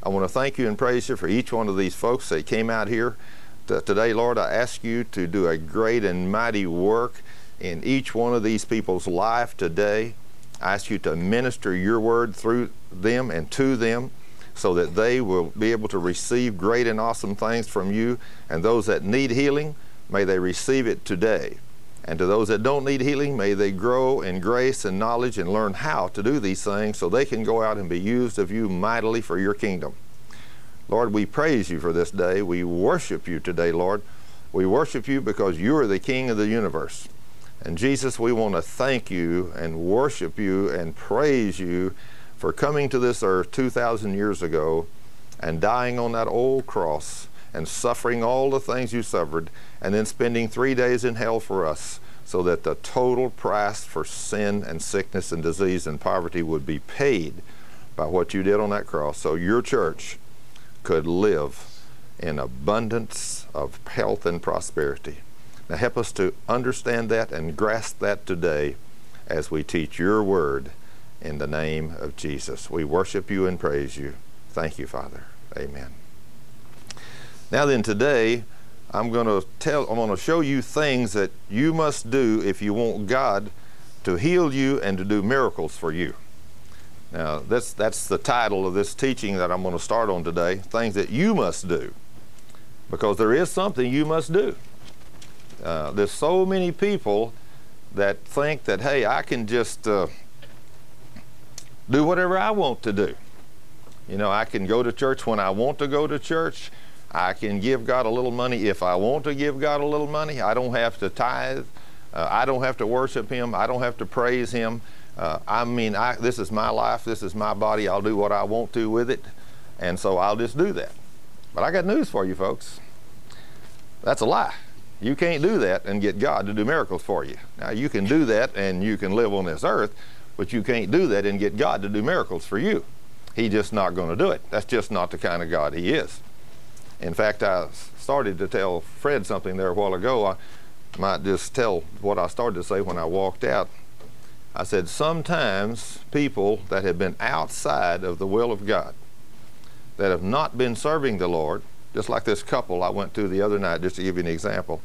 I want to thank you and praise you for each one of these folks that came out here today. Lord, I ask you to do a great and mighty work in each one of these people's life today. I ask you to minister your word through them and to them, so that they will be able to receive great and awesome things from you. And those that need healing, may they receive it today. And to those that don't need healing, may they grow in grace and knowledge and learn how to do these things so they can go out and be used of you mightily for your kingdom. Lord, we praise you for this day. We worship you today, Lord. We worship you because you are the King of the universe. And Jesus, we want to thank you and worship you and praise you for coming to this earth 2,000 years ago and dying on that old cross and suffering all the things you suffered, and then spending 3 days in hell for us, so that the total price for sin and sickness and disease and poverty would be paid by what you did on that cross, so your church could live in abundance of health and prosperity. Now help us to understand that and grasp that today as we teach your word in the name of Jesus. We worship you and praise you. Thank you, Father. Amen. Now then, today I'm going to show you things that you must do if you want God to heal you and to do miracles for you. Now that's the title of this teaching that I'm going to start on today, things that you must do, because there is something you must do. There's so many people that think that, hey, I can just do whatever I want to do. You know, I can go to church when I want to go to church. I can give God a little money if I want to give God a little money. I don't have to tithe. I don't have to worship him. I don't have to praise him. This is my life. This is my body. I'll do what I want to with it. And so I'll just do that. But I got news for you folks. That's a lie. You can't do that and get God to do miracles for you. Now you can do that and you can live on this earth, but you can't do that and get God to do miracles for you. He's just not going to do it. That's just not the kind of God he is. In fact, I started to tell Fred something there a while ago. I might just tell what I started to say when I walked out. I said, sometimes people that have been outside of the will of God, that have not been serving the Lord, just like this couple I went to the other night, just to give you an example.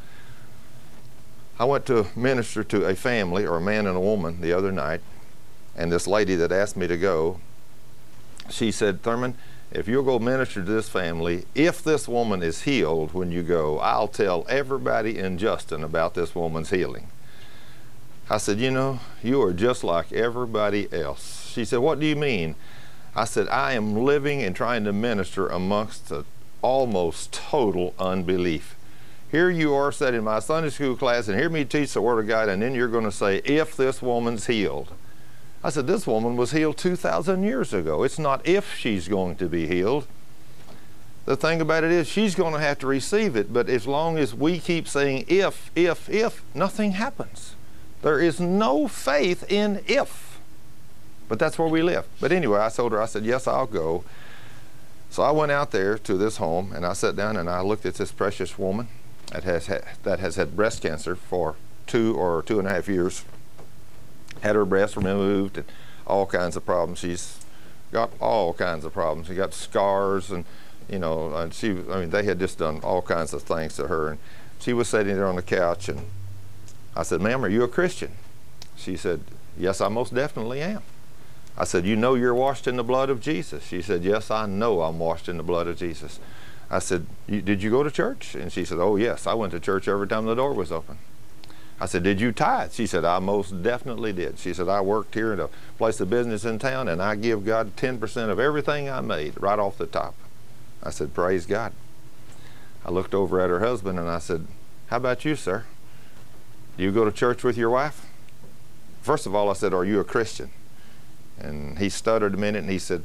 I went to minister to a family, or a man and a woman, the other night, and this lady that asked me to go, she said, Thurman, if you'll go minister to this family, if this woman is healed when you go, I'll tell everybody in Justin about this woman's healing. I said, you know, you are just like everybody else. She said, what do you mean? I said, I am living and trying to minister amongst the almost total unbelief. Here you are sitting in my Sunday school class and hear me teach the Word of God, and then you're going to say, if this woman's healed. I said, this woman was healed 2,000 years ago. It's not if she's going to be healed. The thing about it is she's going to have to receive it, but as long as we keep saying if, nothing happens. There is no faith in if. But that's where we live. But anyway, I told her, I said, yes, I'll go. So I went out there to this home, and I sat down and I looked at this precious woman that has had breast cancer for 2 or 2.5 years. Had her breast removed and all kinds of problems. She's got all kinds of problems. She got scars, and you know, and they had just done all kinds of things to her. And she was sitting there on the couch, and I said, ma'am, are you a Christian? She said, yes, I most definitely am. I said, you know you're washed in the blood of Jesus? She said, yes, I know I'm washed in the blood of Jesus. I said, did you go to church? And she said, oh yes, I went to church every time the door was open. I said, did you tithe? She said, I most definitely did. She said, I worked here at a place of business in town, and I give God 10% of everything I made right off the top. I said, praise God. I looked over at her husband and I said, how about you, sir? Do you go to church with your wife? First of all, I said, are you a Christian? And he stuttered a minute and he said,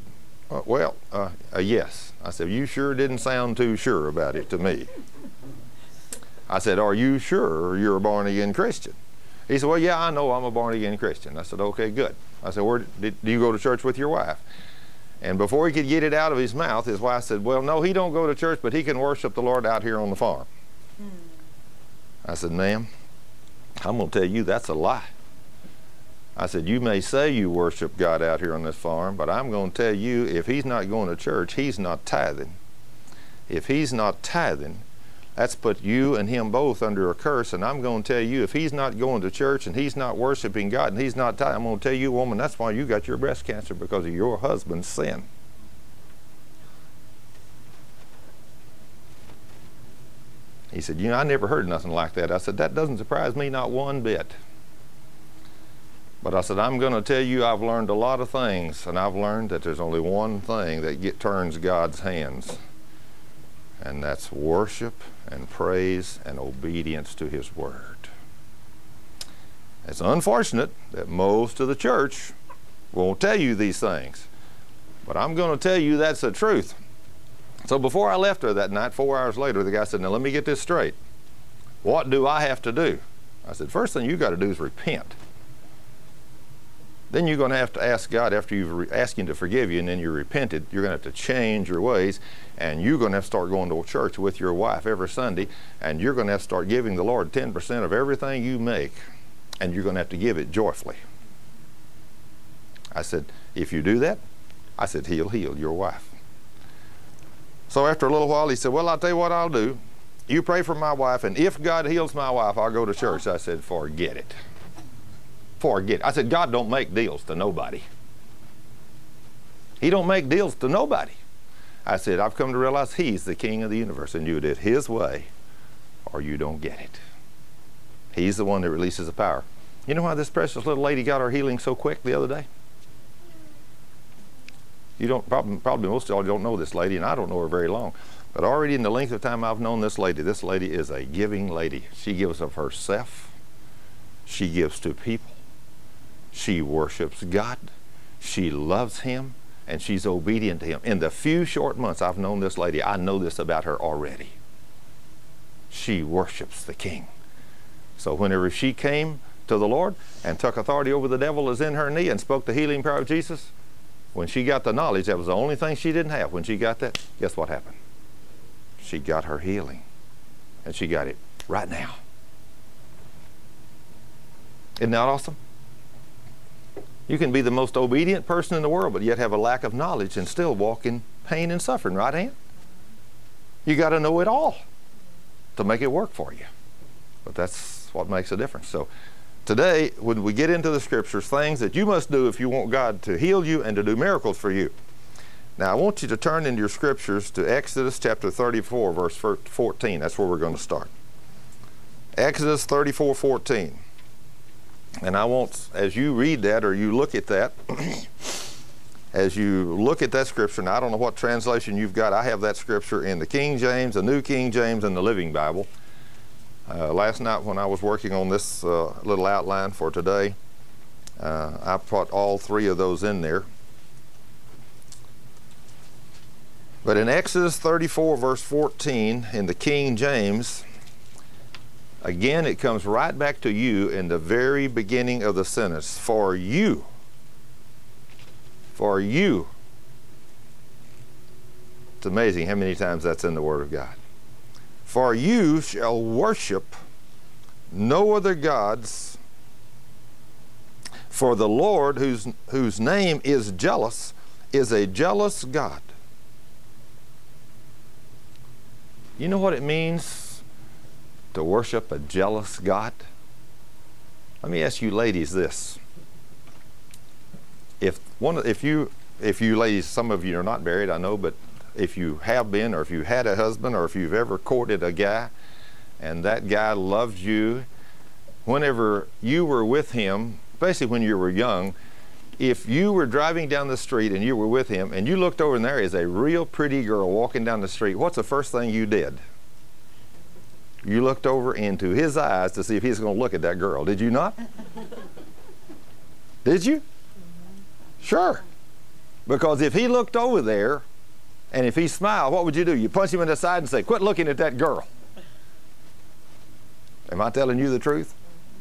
yes. I said, you sure didn't sound too sure about it to me. I said, are you sure you're a born-again Christian? He said, well, yeah, I know I'm a born-again Christian. I said, okay, good. I said, do you go to church with your wife? And before he could get it out of his mouth, his wife said, well, no, he don't go to church, but he can worship the Lord out here on the farm. I said, ma'am, I'm going to tell you that's a lie. I said, you may say you worship God out here on this farm, but I'm going to tell you, if he's not going to church, he's not tithing. If he's not tithing, that's put you and him both under a curse. And I'm going to tell you, if he's not going to church and he's not worshiping God and he's not tithing, I'm going to tell you, woman, that's why you got your breast cancer, because of your husband's sin. He said, I never heard nothing like that. I said, that doesn't surprise me not one bit. But I said, I'm going to tell you, I've learned a lot of things, and I've learned that there's only one thing that turns God's hands, and that's worship and praise and obedience to his word. It's unfortunate that most of the church won't tell you these things, but I'm going to tell you that's the truth. So before I left her that night, 4 hours later, the guy said, now let me get this straight. What do I have to do? I said, first thing you got to do is repent. Then you're going to have to ask God, after you've asked him to forgive you and then you repented, you're going to have to change your ways, and you're going to have to start going to church with your wife every Sunday, and you're going to have to start giving the Lord 10% of everything you make, and you're going to have to give it joyfully. I said, if you do that, I said, he'll heal your wife. So after a little while, he said, well, I'll tell you what I'll do. You pray for my wife, and if God heals my wife, I'll go to church. I said, forget it. Forget it. I said, God don't make deals to nobody. He don't make deals to nobody. I said, I've come to realize he's the king of the universe, and you do it his way or you don't get it. He's the one that releases the power. You know why this precious little lady got her healing so quick the other day? You don't, probably most of y'all don't know this lady, and I don't know her very long. But already in the length of time I've known this lady is a giving lady. She gives of herself. She gives to people. She worships God, she loves him, and she's obedient to him. In the few short months I've known this lady, I know this about her already. She worships the King. So whenever she came to the Lord and took authority over the devil as in her knee and spoke the healing power of Jesus, when she got the knowledge, that was the only thing she didn't have. When she got that, guess what happened? She got her healing, and she got it right now. Isn't that awesome? You can be the most obedient person in the world, but yet have a lack of knowledge and still walk in pain and suffering, right, Ann? You got to know it all to make it work for you. But that's what makes a difference. So today, when we get into the scriptures, things that you must do if you want God to heal you and to do miracles for you. Now, I want you to turn into your scriptures to Exodus chapter 34, verse 14. That's where we're going to start. Exodus 34:14. And I want, as you read that or you look at that, as you look at that scripture, and I don't know what translation you've got. I have that scripture in the King James, the New King James, and the Living Bible. Last night when I was working on this little outline for today, I put all three of those in there. But in Exodus 34, verse 14, in the King James, again, it comes right back to you in the very beginning of the sentence. For you. For you. It's amazing how many times that's in the Word of God. For you shall worship no other gods, for the Lord, whose name is jealous, is a jealous God. You know what it means to worship a jealous God? Let me ask you ladies this. If you ladies, some of you are not married, I know, but if you have been, or if you had a husband, or if you've ever courted a guy, and that guy loved you, whenever you were with him, especially when you were young, if you were driving down the street and you were with him, and you looked over and there is a real pretty girl walking down the street, what's the first thing you did? You looked over into his eyes to see if he's going to look at that girl. Did you not? Did you? Sure. Because if he looked over there, and if he smiled, what would you do? You punch him in the side and say, quit looking at that girl. Am I telling you the truth?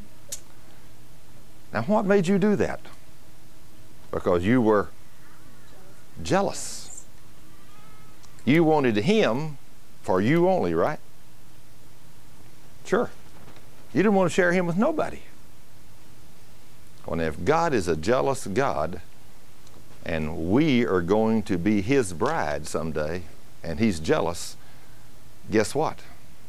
Now, what made you do that? Because you were jealous. You wanted him for you only, right? Sure. You didn't want to share him with nobody. Well, if God is a jealous God, and we are going to be His bride someday, and He's jealous, guess what?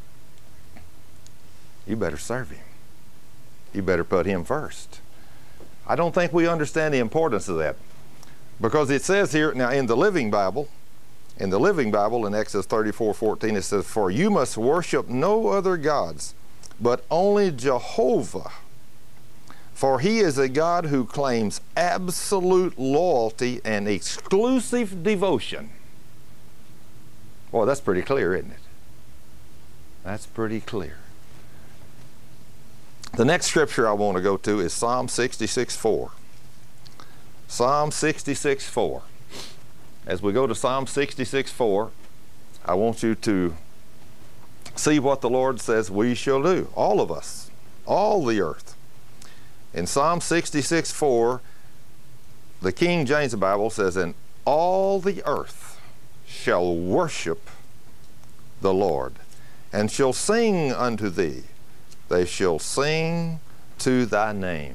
You better serve Him. You better put Him first. I don't think we understand the importance of that, because it says here, now in the Living Bible, in Exodus 34:14, it says, "For you must worship no other gods, but only Jehovah. For He is a God who claims absolute loyalty and exclusive devotion." Boy, that's pretty clear, isn't it? That's pretty clear. The next scripture I want to go to is Psalm 66:4. Psalm 66:4. As we go to Psalm 66:4, I want you to see what the Lord says we shall do, all of us, all the earth. In Psalm 66:4, the King James Bible says, "And all the earth shall worship the Lord, and shall sing unto thee. They shall sing to thy name."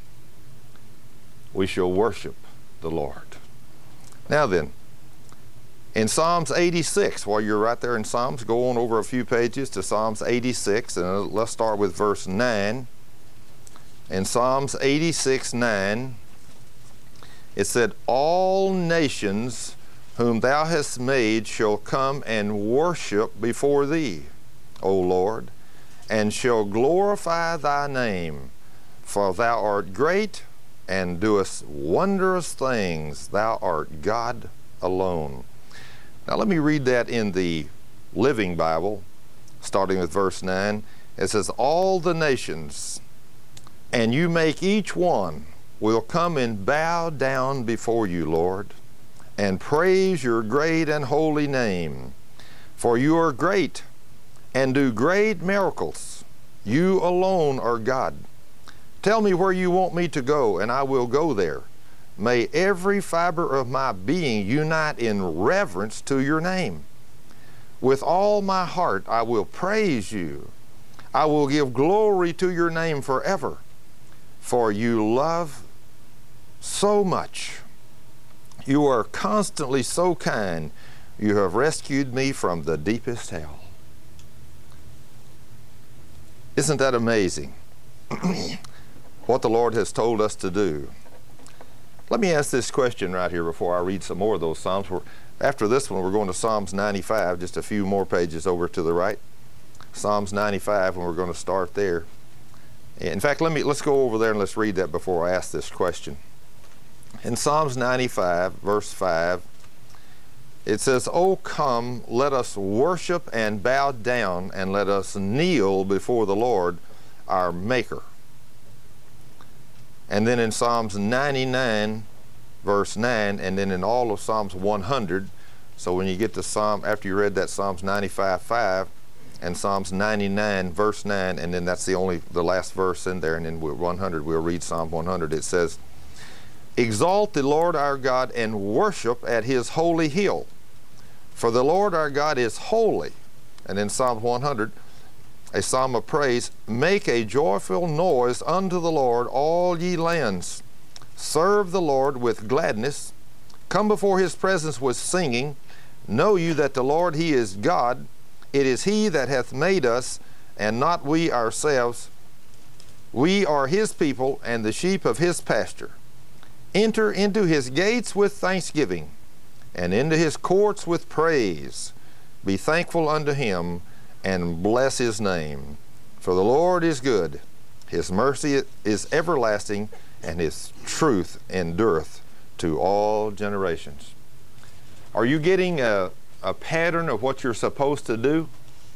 We shall worship the Lord. Now then, in Psalms 86, while you're right there in Psalms, go on over a few pages to Psalms 86, and let's start with verse 9. In Psalms 86:9, it said, "All nations whom thou hast made shall come and worship before thee, O Lord, and shall glorify thy name. For thou art great and doest wondrous things. Thou art God alone." Now let me read that in the Living Bible, starting with verse 9. It says, "All the nations, and you make each one, will come and bow down before you, Lord, and praise your great and holy name. For you are great and do great miracles. You alone are God. Tell me where you want me to go, and I will go there. May every fiber of my being unite in reverence to your name. With all my heart I will praise you. I will give glory to your name forever. For you love so much. You are constantly so kind. You have rescued me from the deepest hell." Isn't that amazing? What the Lord has told us to do. Let me ask this question right here before I read some more of those Psalms. After this one, we're going to Psalms 95, just a few more pages over to the right. Psalms 95, and we're going to start there. In fact, let's go over there and let's read that before I ask this question. In Psalms 95, verse 5, it says, "O come, let us worship and bow down, and let us kneel before the Lord, our Maker." And then in Psalms 99, verse 9, and then in all of Psalms 100, so when you get to after you read that Psalms 95:5, and Psalms 99, verse 9, and then that's the last verse in there, and then 100, we'll read Psalm 100. It says, "Exalt the Lord our God and worship at His holy hill. For the Lord our God is holy." And in Psalm 100, a psalm of praise, "Make a joyful noise unto the Lord, all ye lands. Serve the Lord with gladness. Come before His presence with singing. Know you that the Lord, He is God. It is He that hath made us, and not we ourselves. We are His people, and the sheep of His pasture. Enter into His gates with thanksgiving, and into His courts with praise. Be thankful unto Him, and bless His name. For the Lord is good. His mercy is everlasting, and His truth endureth to all generations." Are you getting a pattern of what you're supposed to do?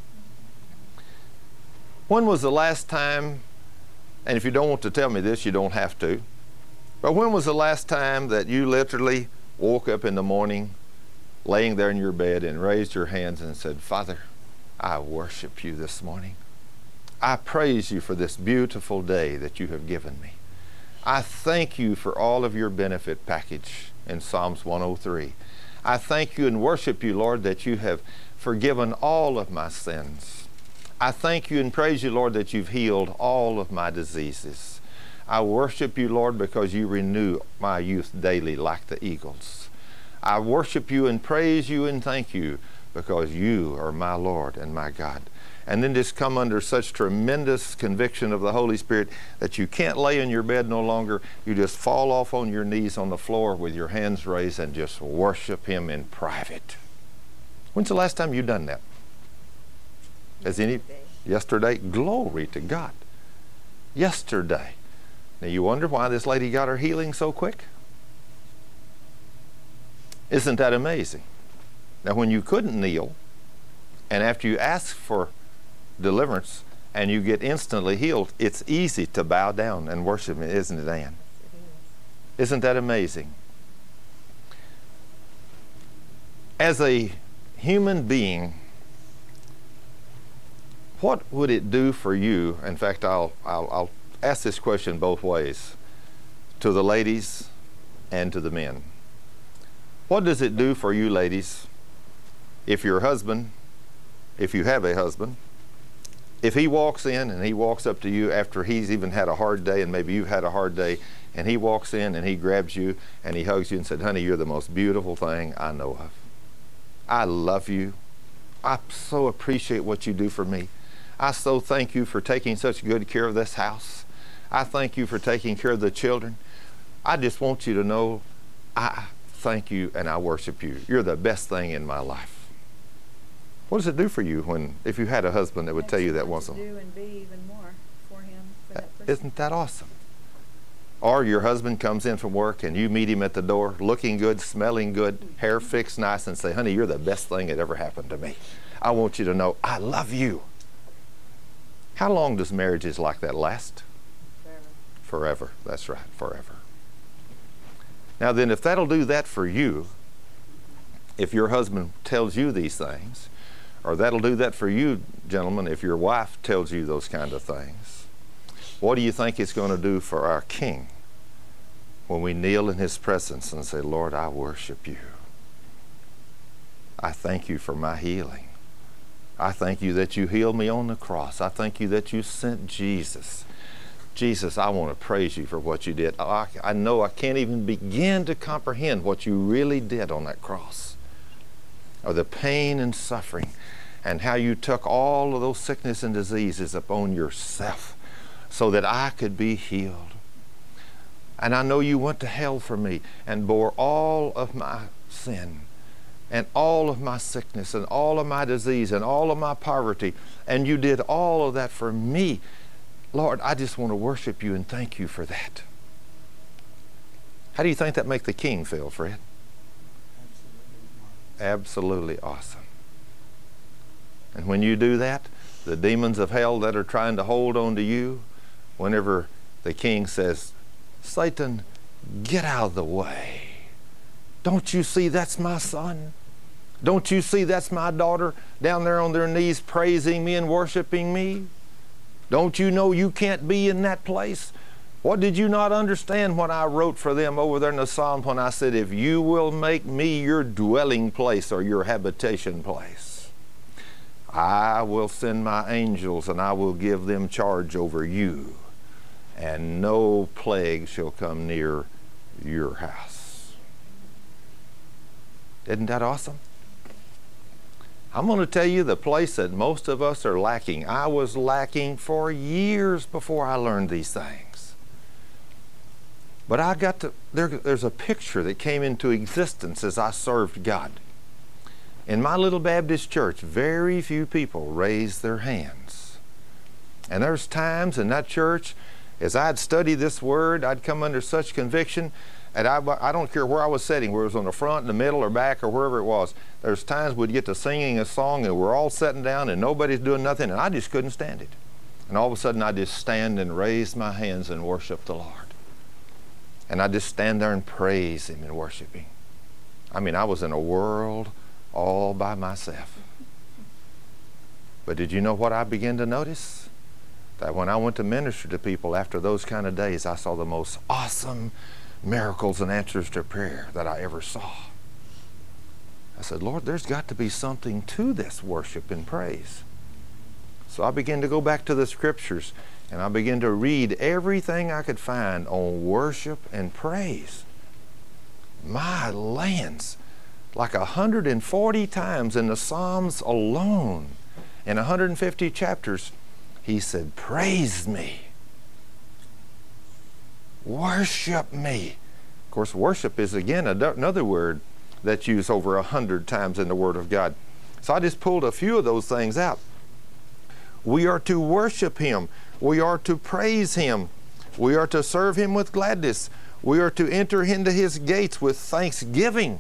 When was the last time, and if you don't want to tell me this, you don't have to, but when was the last time that you literally woke up in the morning, laying there in your bed, and raised your hands and said, "Father, I worship you this morning. I praise you for this beautiful day that you have given me. I thank you for all of your benefit package in Psalms 103. I thank you and worship you, Lord, that you have forgiven all of my sins. I thank you and praise you, Lord, that you've healed all of my diseases. I worship you, Lord, because you renew my youth daily like the eagles. I worship you and praise you and thank you because you are my Lord and my God. And then just come under such tremendous conviction of the Holy Spirit that you can't lay in your bed no longer. You just fall off on your knees on the floor with your hands raised and just worship him in private. When's the last time you done that? Yesterday? Glory to God. Yesterday. Now you wonder why this lady got her healing so quick? Isn't that amazing? Now when you couldn't kneel, and after you ask for deliverance and you get instantly healed, it's easy to bow down and worship him, isn't it, Ann? Isn't that amazing? As a human being, what would it do for you? In fact, I'll ask this question both ways, to the ladies and to the men. What does it do for you, ladies, if your husband, if you have a husband, if he walks in and he walks up to you after he's even had a hard day, and maybe you've had a hard day, and he walks in and he grabs you and he hugs you and said, honey, you're the most beautiful thing I know of. I love you. I so appreciate what you do for me. I so thank you for taking such good care of this house. I thank you for taking care of the children. I just want you to know I thank you and I worship you. You're the best thing in my life. What does it do for you if you had a husband that would tell you that once in a while? Do and be even more for him, for that person. Isn't that awesome? Or your husband comes in from work and you meet him at the door, looking good, smelling good, hair fixed nice, and say, honey, you're the best thing that ever happened to me. I want you to know I love you. How long does marriages like that last? Forever. That's right, forever. Now then, if that'll do that for you, if your husband tells you these things, or that'll do that for you, gentlemen, if your wife tells you those kind of things, what do you think it's going to do for our King when we kneel in his presence and say, Lord, I worship you. I thank you for my healing. I thank you that you healed me on the cross. I thank you that you sent Jesus. Jesus, I want to praise you for what you did. I know I can't even begin to comprehend what you really did on that cross, or the pain and suffering, and how you took all of those sickness and diseases upon yourself so that I could be healed. And I know you went to hell for me and bore all of my sin and all of my sickness and all of my disease and all of my poverty, and you did all of that for me. Lord, I just want to worship you and thank you for that. How do you think that makes the King feel, Fred? Absolutely awesome. And when you do that, the demons of hell that are trying to hold on to you, whenever the King says, Satan, get out of the way. Don't you see that's my son? Don't you see that's my daughter down there on their knees praising me and worshiping me? Don't you know you can't be in that place? What did you not understand when I wrote for them over there in the Psalm when I said, if you will make me your dwelling place or your habitation place, I will send my angels and I will give them charge over you, and no plague shall come near your house. Isn't that awesome? I'm going to tell you the place that most of us are lacking. I was lacking for years before I learned these things. But I got to, there's a picture that came into existence as I served God. In my little Baptist church, very few people raised their hands. And there's times in that church, as I'd study this word, I'd come under such conviction, and I don't care where I was sitting, whether it was on the front, in the middle, or back, or wherever it was. There's times we'd get to singing a song and we're all sitting down and nobody's doing nothing, and I just couldn't stand it. And all of a sudden I just stand and raise my hands and worship the Lord. And I just stand there and praise Him and worship Him. I mean, I was in a world all by myself. But did you know what I began to notice? That when I went to minister to people after those kind of days, I saw the most awesome miracles and answers to prayer that I ever saw. I said, Lord, there's got to be something to this worship and praise. So I began to go back to the scriptures And I began to read everything I could find on worship and praise. My lands, like 140 times in the Psalms alone, in 150 chapters, he said, praise me. Worship me. Of course, worship is again another word that's used over 100 times in the Word of God. So I just pulled a few of those things out. We are to worship Him. We are to praise Him. We are to serve Him with gladness. We are to enter into His gates with thanksgiving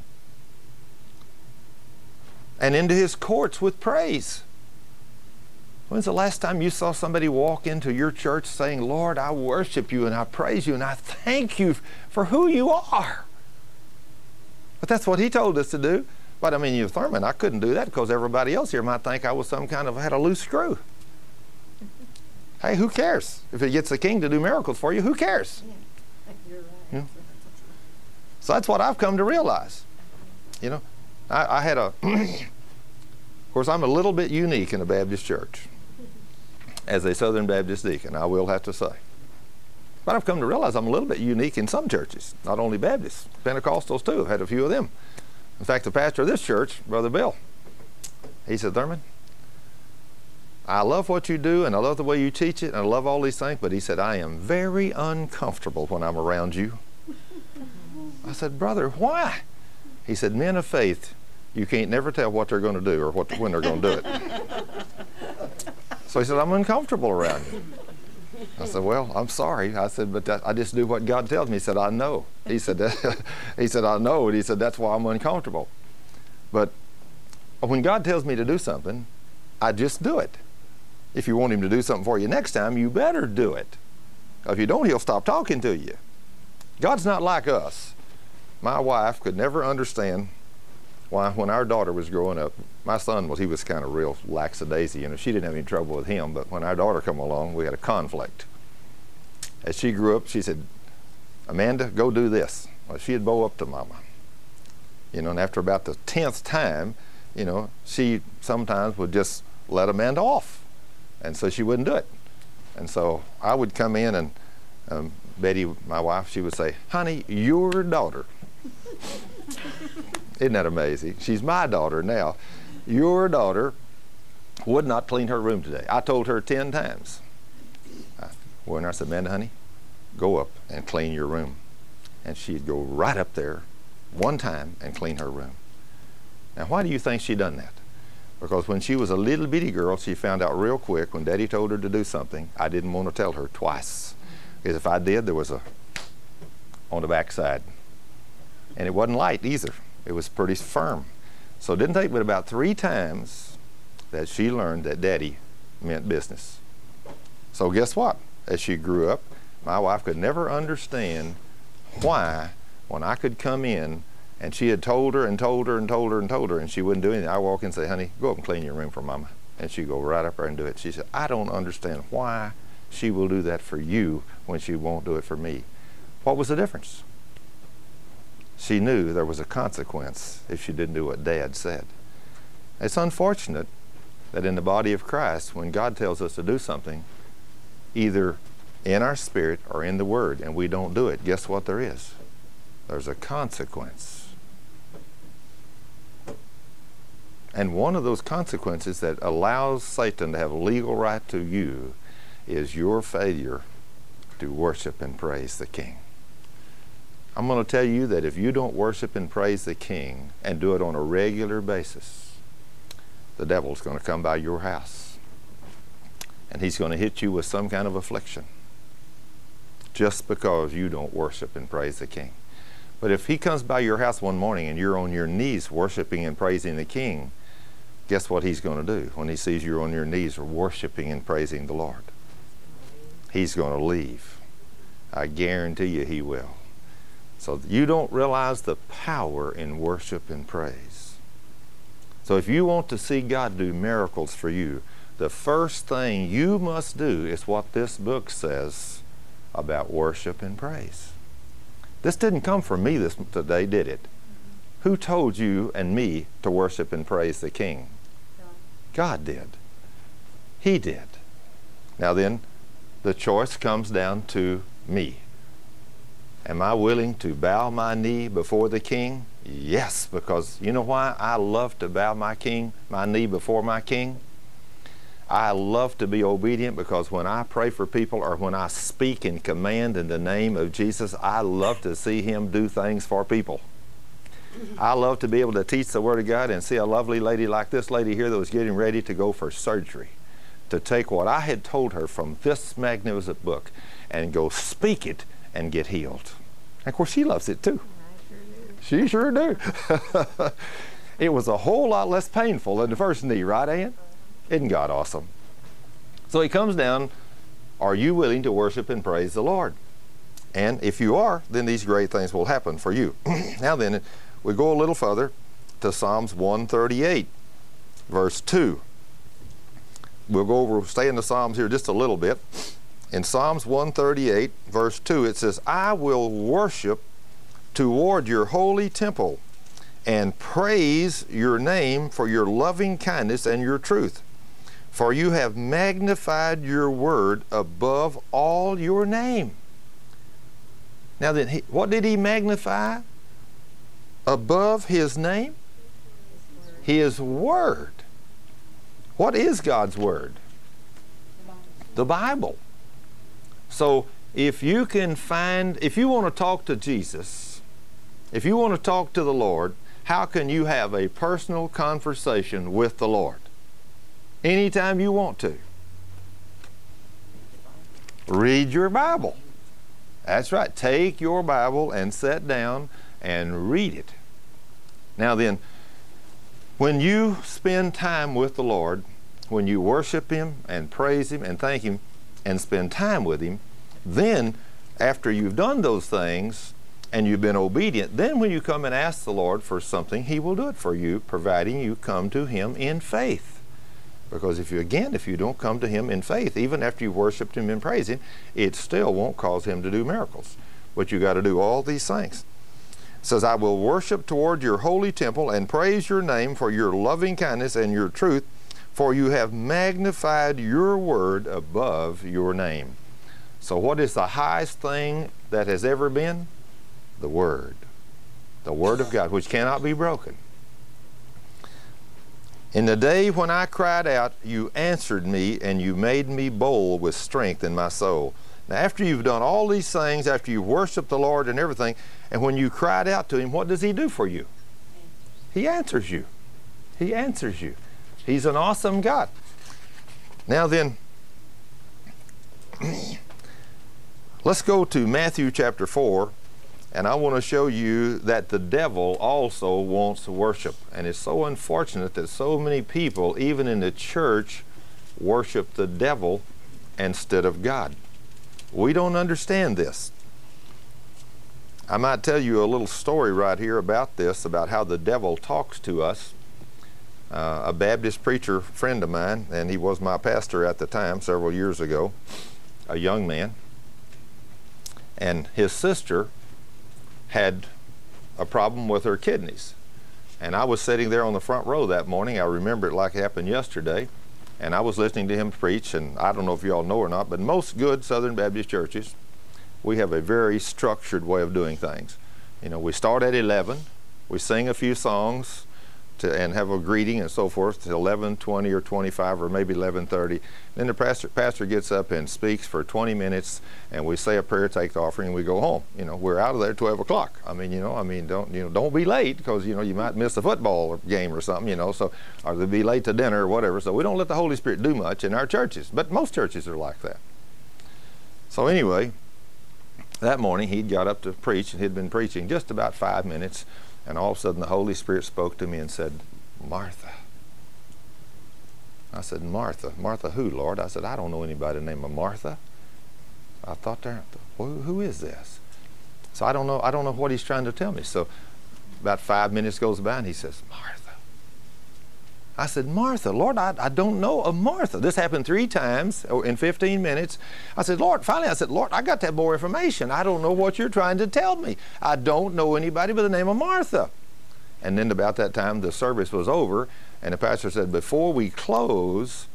and into His courts with praise. When's the last time you saw somebody walk into your church saying, Lord, I worship you and I praise you and I thank you for who you are? But that's what he told us to do. But I mean, you Thurman, I couldn't do that because everybody else here might think I was some kind of, had a loose screw. Hey, who cares? If it gets the King to do miracles for you, who cares? Yeah, you're right. You know? So that's what I've come to realize. You know, I had a, of course, I'm a little bit unique in a Baptist church as a Southern Baptist deacon, I will have to say. But I've come to realize I'm a little bit unique in some churches, not only Baptists, Pentecostals too. I've had a few of them. In fact, the pastor of this church, Brother Bill, he said, Thurman, I love what you do and I love the way you teach it and I love all these things, but he said, I am very uncomfortable when I'm around you. I said, brother, why? He said, men of faith, you can't never tell what they're going to do or when they're going to do it. So he said, I'm uncomfortable around you. I said, well, I'm sorry. I said, but I just do what God tells me. He said, I know. He said, he said, I know. And he said, that's why I'm uncomfortable. But when God tells me to do something, I just do it. If you want Him to do something for you next time, you better do it. If you don't, He'll stop talking to you. God's not like us. My wife could never understand why when our daughter was growing up, my son he was kind of real lackadaisy. You know, she didn't have any trouble with him, but when our daughter come along, we had a conflict. As she grew up, she said, Amanda, go do this. Well, she'd bow up to Mama. You know, and after about the 10th time, you know, she sometimes would just let Amanda off. And so she wouldn't do it. And so I would come in and Betty, my wife, she would say, honey, your daughter. Isn't that amazing? She's my daughter now. Your daughter would not clean her room today. I told her 10 times. When I said, Amanda, honey, go up and clean your room. And she'd go right up there one time and clean her room. Now, why do you think she done that? Because when she was a little bitty girl, she found out real quick when Daddy told her to do something, I didn't want to tell her twice. Because if I did, there was a on the backside. And it wasn't light either. It was pretty firm. So it didn't take but about 3 times that she learned that Daddy meant business. So guess what? As she grew up, my wife could never understand why when I could come in and she had told her and told her and told her and told her and she wouldn't do anything, I walk in and say, honey, go up and clean your room for Mama. And she'd go right up there and do it. She said, I don't understand why she will do that for you when she won't do it for me. What was the difference? She knew there was a consequence if she didn't do what Dad said. It's unfortunate that in the body of Christ, when God tells us to do something, either in our spirit or in the Word, and we don't do it, guess what there is? There's a consequence. And one of those consequences that allows Satan to have legal right to you is your failure to worship and praise the King. I'm going to tell you that if you don't worship and praise the King and do it on a regular basis, the devil's going to come by your house and he's going to hit you with some kind of affliction just because you don't worship and praise the King. But if he comes by your house one morning and you're on your knees worshiping and praising the King, guess what he's going to do when he sees you're on your knees worshiping and praising the Lord? He's going to leave. I guarantee you he will. So you don't realize the power in worship and praise. So if you want to see God do miracles for you, the first thing you must do is what this book says about worship and praise. This didn't come from me today, did it? Who told you and me to worship and praise the King? God did. He did. Now then, the choice comes down to me. Am I willing to bow my knee before the King? Yes, because you know why I love to bow my knee before my King? I love to be obedient because when I pray for people or when I speak and command in the name of Jesus, I love to see Him do things for people. I love to be able to teach the Word of God and see a lovely lady like this lady here that was getting ready to go for surgery, to take what I had told her from this magnificent book and go speak it and get healed. And of course, she loves it too. She sure do. It was a whole lot less painful than the first knee, right, Ann? Isn't God awesome? So he comes down, are you willing to worship and praise the Lord? And if you are, then these great things will happen for you. Now then, we go a little further to Psalms 138, verse 2. We'll stay in the Psalms here just a little bit. In Psalms 138, verse 2, it says, I will worship toward your holy temple and praise your name for your loving kindness and your truth. For you have magnified your word above all your name. Now then, what did he magnify above his name? His word. What is God's word? The Bible. So if you want to talk to Jesus, if you want to talk to the Lord, how can you have a personal conversation with the Lord? Anytime you want to. Read your Bible. That's right. Take your Bible and sit down and read it. Now then, when you spend time with the Lord, when you worship Him and praise Him and thank Him and spend time with Him, then after you've done those things and you've been obedient, then when you come and ask the Lord for something, He will do it for you, providing you come to Him in faith. Because if you don't come to Him in faith, even after you've worshiped Him and praised Him, it still won't cause Him to do miracles. But you got to do all these things. It says, I will worship toward your holy temple and praise your name for your loving kindness and your truth, for you have magnified your word above your name. So what is the highest thing that has ever been? The Word. The Word of God, which cannot be broken. In the day when I cried out, you answered me, and you made me bold with strength in my soul. Now, after you've done all these things, after you've worshiped the Lord and everything, and when you cried out to Him, what does He do for you? He answers you. He answers you. He's an awesome God. Now then, let's go to Matthew chapter 4. And I want to show you that the devil also wants worship. And it's so unfortunate that so many people, even in the church, worship the devil instead of God. We don't understand this. I might tell you a little story right here about this, about how the devil talks to us. A Baptist preacher friend of mine, and he was my pastor at the time, several years ago, a young man, and his sister had a problem with her kidneys. And I was sitting there on the front row that morning. I remember it like it happened yesterday. And I was listening to him preach, and I don't know if you all know or not, but most good Southern Baptist churches, we have a very structured way of doing things. You know, we start at 11, we sing a few songs and have a greeting and so forth till 11:20 or 25 or maybe 11:30. Then the pastor gets up and speaks for 20 minutes, and we say a prayer, take the offering, and we go home. You know, we're out of there at 12 o'clock. Don't be late, because you might miss a football game or something. So or they'll be late to dinner or whatever. So we don't let the Holy Spirit do much in our churches, but most churches are like that. So anyway, that morning he'd got up to preach, and he'd been preaching just about 5 minutes. And all of a sudden the Holy Spirit spoke to me and said, Martha. I said, Martha. Martha who, Lord? I said, I don't know anybody named Martha. I thought, who is this? So I don't know what he's trying to tell me. So about 5 minutes goes by, and he says, Martha. I said, Martha, Lord, I don't know a Martha. This happened 3 times in 15 minutes. I said, Lord, finally I said, Lord, I got to have more information. I don't know what you're trying to tell me. I don't know anybody by the name of Martha. And then about that time, the service was over, and the pastor said, before we close,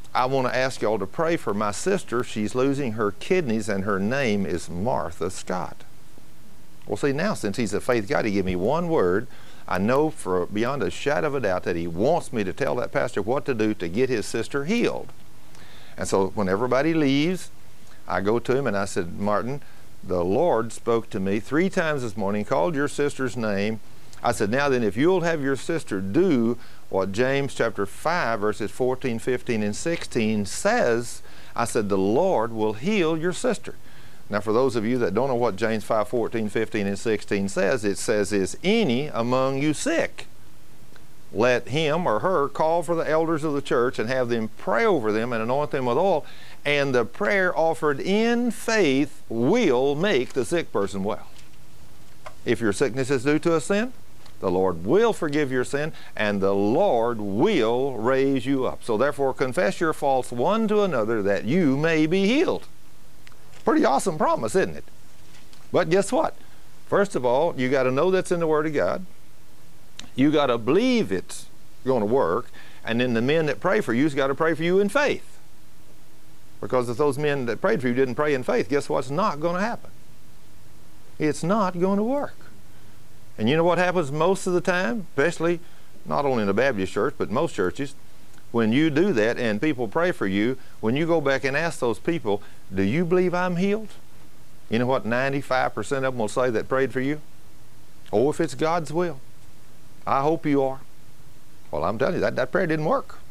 I want to ask y'all to pray for my sister. She's losing her kidneys, and her name is Martha Scott. Well, see, now since he's a faith God, he gave me one word. I know for beyond a shadow of a doubt that he wants me to tell that pastor what to do to get his sister healed. And so when everybody leaves, I go to him and I said, Martin, the Lord spoke to me 3 times this morning, called your sister's name. I said, now then, if you'll have your sister do what James chapter 5, verses 14, 15, and 16 says, I said, the Lord will heal your sister. Now, for those of you that don't know what James 5, 14, 15, and 16 says, it says, is any among you sick? Let him or her call for the elders of the church and have them pray over them and anoint them with oil, and the prayer offered in faith will make the sick person well. If your sickness is due to a sin, the Lord will forgive your sin, and the Lord will raise you up. So therefore, confess your faults one to another that you may be healed. Pretty awesome promise, isn't it? But guess what? First of all, you got to know that's in the Word of God. You got to believe it's going to work. And then the men that pray for you's got to pray for you in faith. Because if those men that prayed for you didn't pray in faith, guess what's not going to happen? It's not going to work. And you know what happens most of the time, especially not only in the Baptist church, but most churches, when you do that and people pray for you, when you go back and ask those people, do you believe I'm healed? You know what 95% of them will say that prayed for you? Oh, if it's God's will. I hope you are. Well, I'm telling you, that prayer didn't work.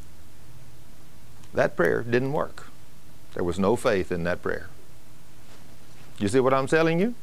That prayer didn't work. There was no faith in that prayer. You see what I'm telling you?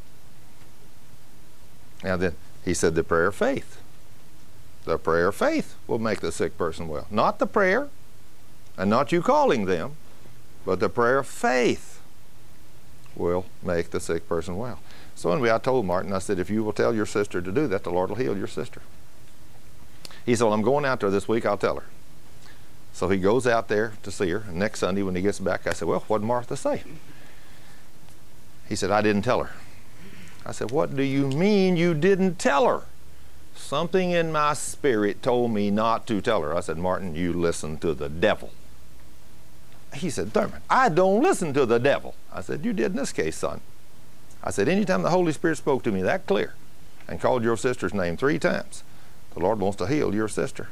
Now then, he said the prayer of faith. The prayer of faith will make the sick person well. Not the prayer, and not you calling them, but the prayer of faith will make the sick person well. So anyway, I told Martin, I said, if you will tell your sister to do that, the Lord will heal your sister. He said, well, I'm going out there this week, I'll tell her. So he goes out there to see her, and next Sunday when he gets back, I said, well, what did Martha say? He said, I didn't tell her. I said, what do you mean you didn't tell her? Something in my spirit told me not to tell her. I said, Martin, you listen to the devil. He said, Thurman, I don't listen to the devil. I said, you did in this case, son. I said, anytime the Holy Spirit spoke to me that clear and called your sister's name 3 times, the Lord wants to heal your sister.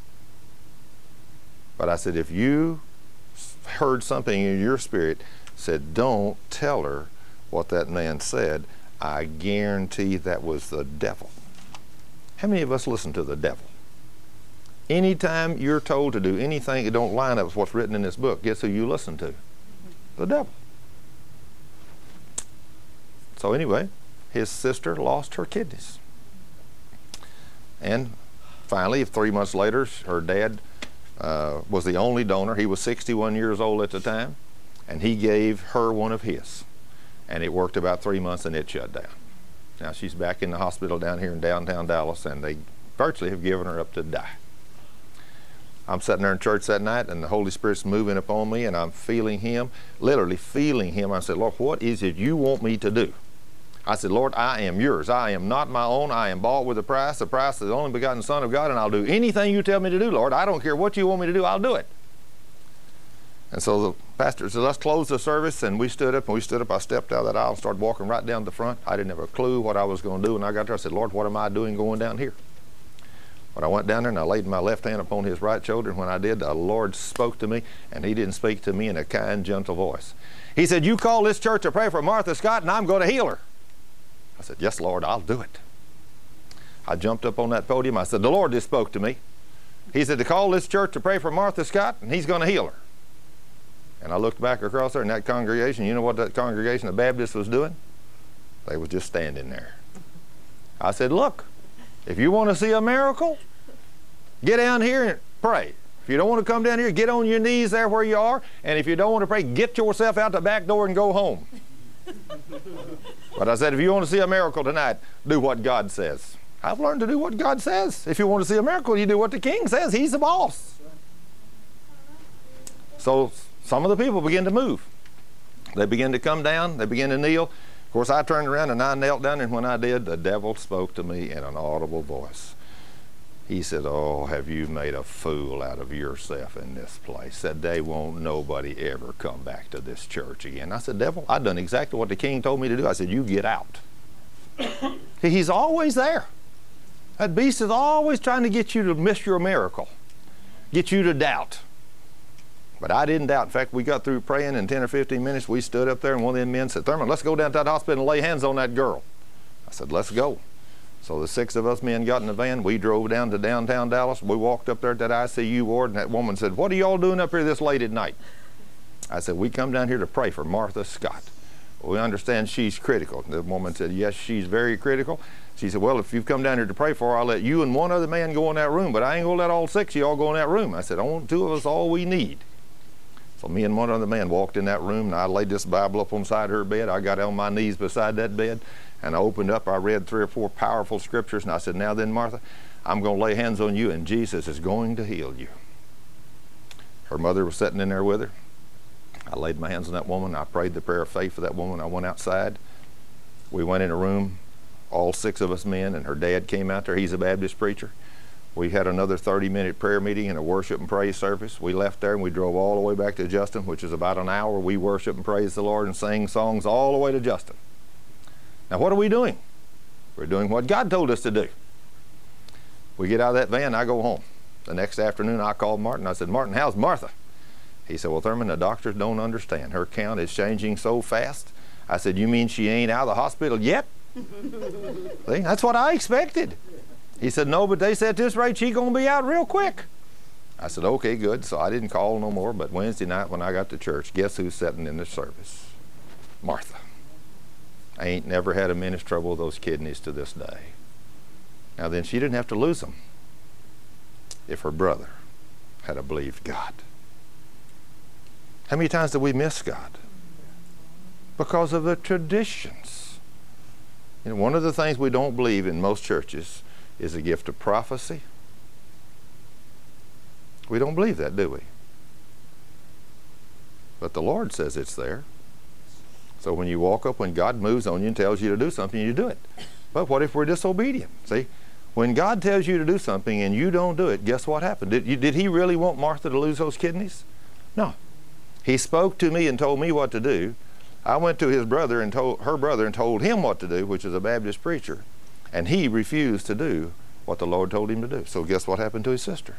But I said, if you heard something in your spirit said, don't tell her what that man said, I guarantee that was the devil. How many of us listen to the devil? Anytime you're told to do anything that don't line up with what's written in this book, guess who you listen to? The devil. So anyway, his sister lost her kidneys. And finally, 3 months later, her dad was the only donor. He was 61 years old at the time, and he gave her one of his. And it worked about 3 months, and it shut down. Now she's back in the hospital down here in downtown Dallas, and they virtually have given her up to die. I'm sitting there in church that night, and the Holy Spirit's moving upon me, and I'm feeling Him, literally feeling Him. I said, Lord, what is it you want me to do? I said, Lord, I am yours. I am not my own. I am bought with a price, the price of the only begotten Son of God, and I'll do anything you tell me to do, Lord. I don't care what you want me to do, I'll do it. And so the pastor said, let's close the service, and we stood up, I stepped out of that aisle and started walking right down the front. I didn't have a clue what I was going to do. When I got there, I said, Lord, what am I doing going down here? When I went down there and I laid my left hand upon his right shoulder, and when I did, the Lord spoke to me, and he didn't speak to me in a kind, gentle voice. He said, you call this church to pray for Martha Scott, and I'm going to heal her. I said, yes, Lord, I'll do it. I jumped up on that podium. I said, the Lord just spoke to me. He said to call this church to pray for Martha Scott, and he's going to heal her. And I looked back across there in that congregation. You know what that congregation of Baptists was doing? They was just standing there. I said, look, if you want to see a miracle, get down here and pray. If you don't want to come down here, get on your knees there where you are. And if you don't want to pray, get yourself out the back door and go home. But I said, if you want to see a miracle tonight, do what God says. I've learned to do what God says. If you want to see a miracle, you do what the king says. He's the boss. So some of the people begin to move. They begin to come down. They begin to kneel. Of course, I turned around and I knelt down, and when I did, the devil spoke to me in an audible voice. He said, oh, have you made a fool out of yourself in this place? Said, they won't nobody ever come back to this church again. I said, devil, I've done exactly what the king told me to do. I said, you get out. He's always there. That beast is always trying to get you to miss your miracle, get you to doubt. But I didn't doubt. In fact, we got through praying in 10 or 15 minutes. We stood up there, and one of them men said, Thurman, let's go down to that hospital and lay hands on that girl. I said, let's go. So the 6 of us men got in the van. We drove down to downtown Dallas. We walked up there at that ICU ward, and that woman said, what are y'all doing up here this late at night? I said, we come down here to pray for Martha Scott. We understand she's critical. The woman said, yes, she's very critical. She said, well, if you've come down here to pray for her, I'll let you and one other man go in that room, but I ain't going to let all 6 of y'all go in that room. I said, only 2 of us all we need. So me and one other man walked in that room, and I laid this Bible up on the side of her bed. I got on my knees beside that bed, and I opened up. I read 3 or 4 powerful scriptures, and I said, now then, Martha, I'm going to lay hands on you, and Jesus is going to heal you. Her mother was sitting in there with her. I laid my hands on that woman. I prayed the prayer of faith for that woman. I went outside. We went in a room, all 6 of us men, and her dad came out there. He's a Baptist preacher. We had another 30-minute prayer meeting and a worship and praise service. We left there and we drove all the way back to Justin, which is about an hour. We worshiped and praised the Lord and sang songs all the way to Justin. Now what are we doing? We're doing what God told us to do. We get out of that van, I go home. The next afternoon I called Martin. I said, Martin, how's Martha? He said, well, Thurman, the doctors don't understand. Her count is changing so fast. I said, you mean she ain't out of the hospital yet? See, that's what I expected. He said, no, but they said at this rate she's going to be out real quick. I said, okay, good. So I didn't call no more, but Wednesday night when I got to church, guess who's sitting in the service? Martha. I ain't never had a minute's trouble with those kidneys to this day. Now then, she didn't have to lose them if her brother had believed God. How many times do we miss God? Because of the traditions. You know, one of the things we don't believe in most churches is a gift of prophecy. We don't believe that, do we? But the Lord says it's there. So when you walk up, when God moves on you and tells you to do something, you do it. But what if we're disobedient? See, when God tells you to do something and you don't do it, guess what happened? Did he really want Martha to lose those kidneys? No. He spoke to me and told me what to do. I went to his brother and told her brother and told him what to do, which is a Baptist preacher. And he refused to do what the Lord told him to do. So guess what happened to his sister?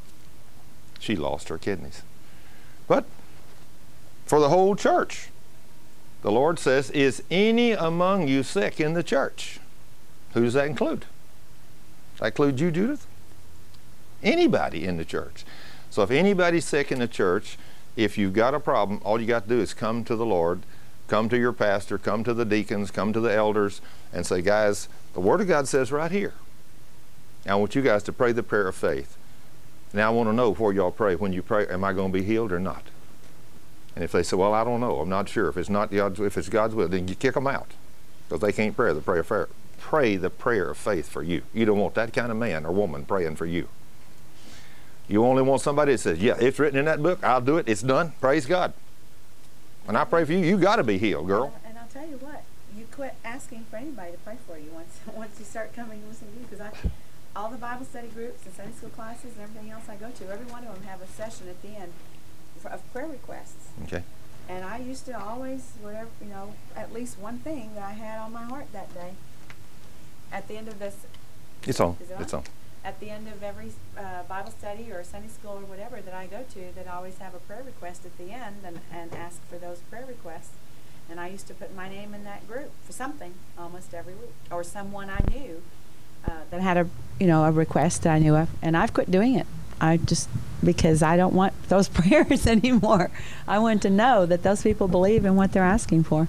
She lost her kidneys. But for the whole church, the Lord says, is any among you sick in the church? Who does that include? Does that include you, Judith? Anybody in the church. So if anybody's sick in the church, if you've got a problem, all you got to do is come to the Lord, come to your pastor, come to the deacons, come to the elders, and say, guys, the Word of God says right here, I want you guys to pray the prayer of faith. Now I want to know before y'all pray, when you pray, am I going to be healed or not? And if they say, well, I don't know, I'm not sure. If it's not God's, if it's God's will, then you kick them out, because they can't pray the prayer of faith. Pray the prayer of faith for you. You don't want that kind of man or woman praying for you. You only want somebody that says, yeah, it's written in that book, I'll do it, it's done, praise God. When I pray for you, you got to be healed, girl. And I'll tell you what, you quit asking for anybody to pray for you once you start coming and listening to you, because all the Bible study groups and Sunday school classes and everything else I go to, every one of them have a session at the end of prayer requests. Okay. And I used to always, whatever, you know, at least one thing that I had on my heart that day. At the end of this, it's on. Is it on? It's on. At the end of every Bible study or Sunday school or whatever that I go to, that always have a prayer request at the end and ask for those prayer requests. And I used to put my name in that group for something almost every week, or someone I knew that had a request that I knew of, and I've quit doing it. I just, because I don't want those prayers anymore. I want to know that those people believe in what they're asking for.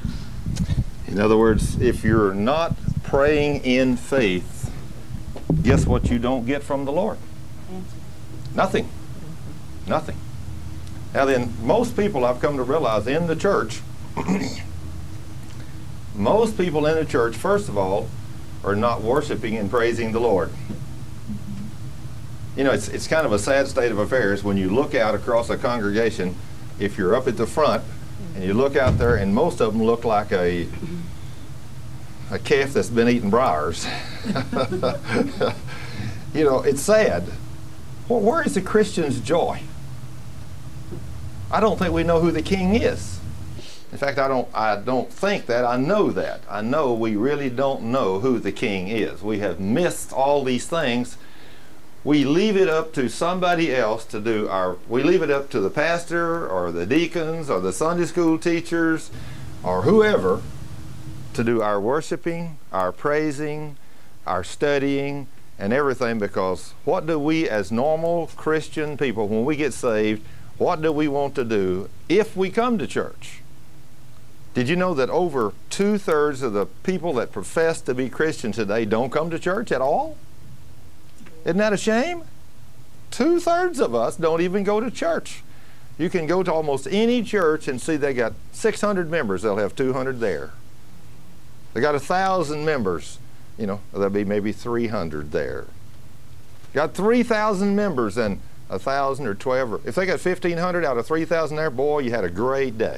In other words, if you're not praying in faith, guess what you don't get from the Lord? Nothing. Nothing. Now then, most people I've come to realize in the church, most people in the church, first of all, are not worshiping and praising the Lord. You know, it's kind of a sad state of affairs when you look out across a congregation, if you're up at the front, and you look out there, and most of them look like a calf that's been eating briars. You know, it's sad. Well, where is the Christian's joy? I don't think we know who the King is. In fact, I don't think that. I know that. I know we really don't know who the King is. We have missed all these things. We leave it up to somebody else to do we leave it up to the pastor or the deacons or the Sunday school teachers or whoever to do our worshiping, our praising, our studying, and everything, because what do we as normal Christian people, when we get saved, what do we want to do if we come to church? Did you know that over 2/3 of the people that profess to be Christian today don't come to church at all? Isn't that a shame? 2/3 of us don't even go to church. You can go to almost any church and see they got 600 members, they'll have 200 there. They got 1,000 members, you know, there'll be maybe 300 there. Got 3,000 members and 1,000 or 12, or if they got 1,500 out of 3,000 there, boy, you had a great day.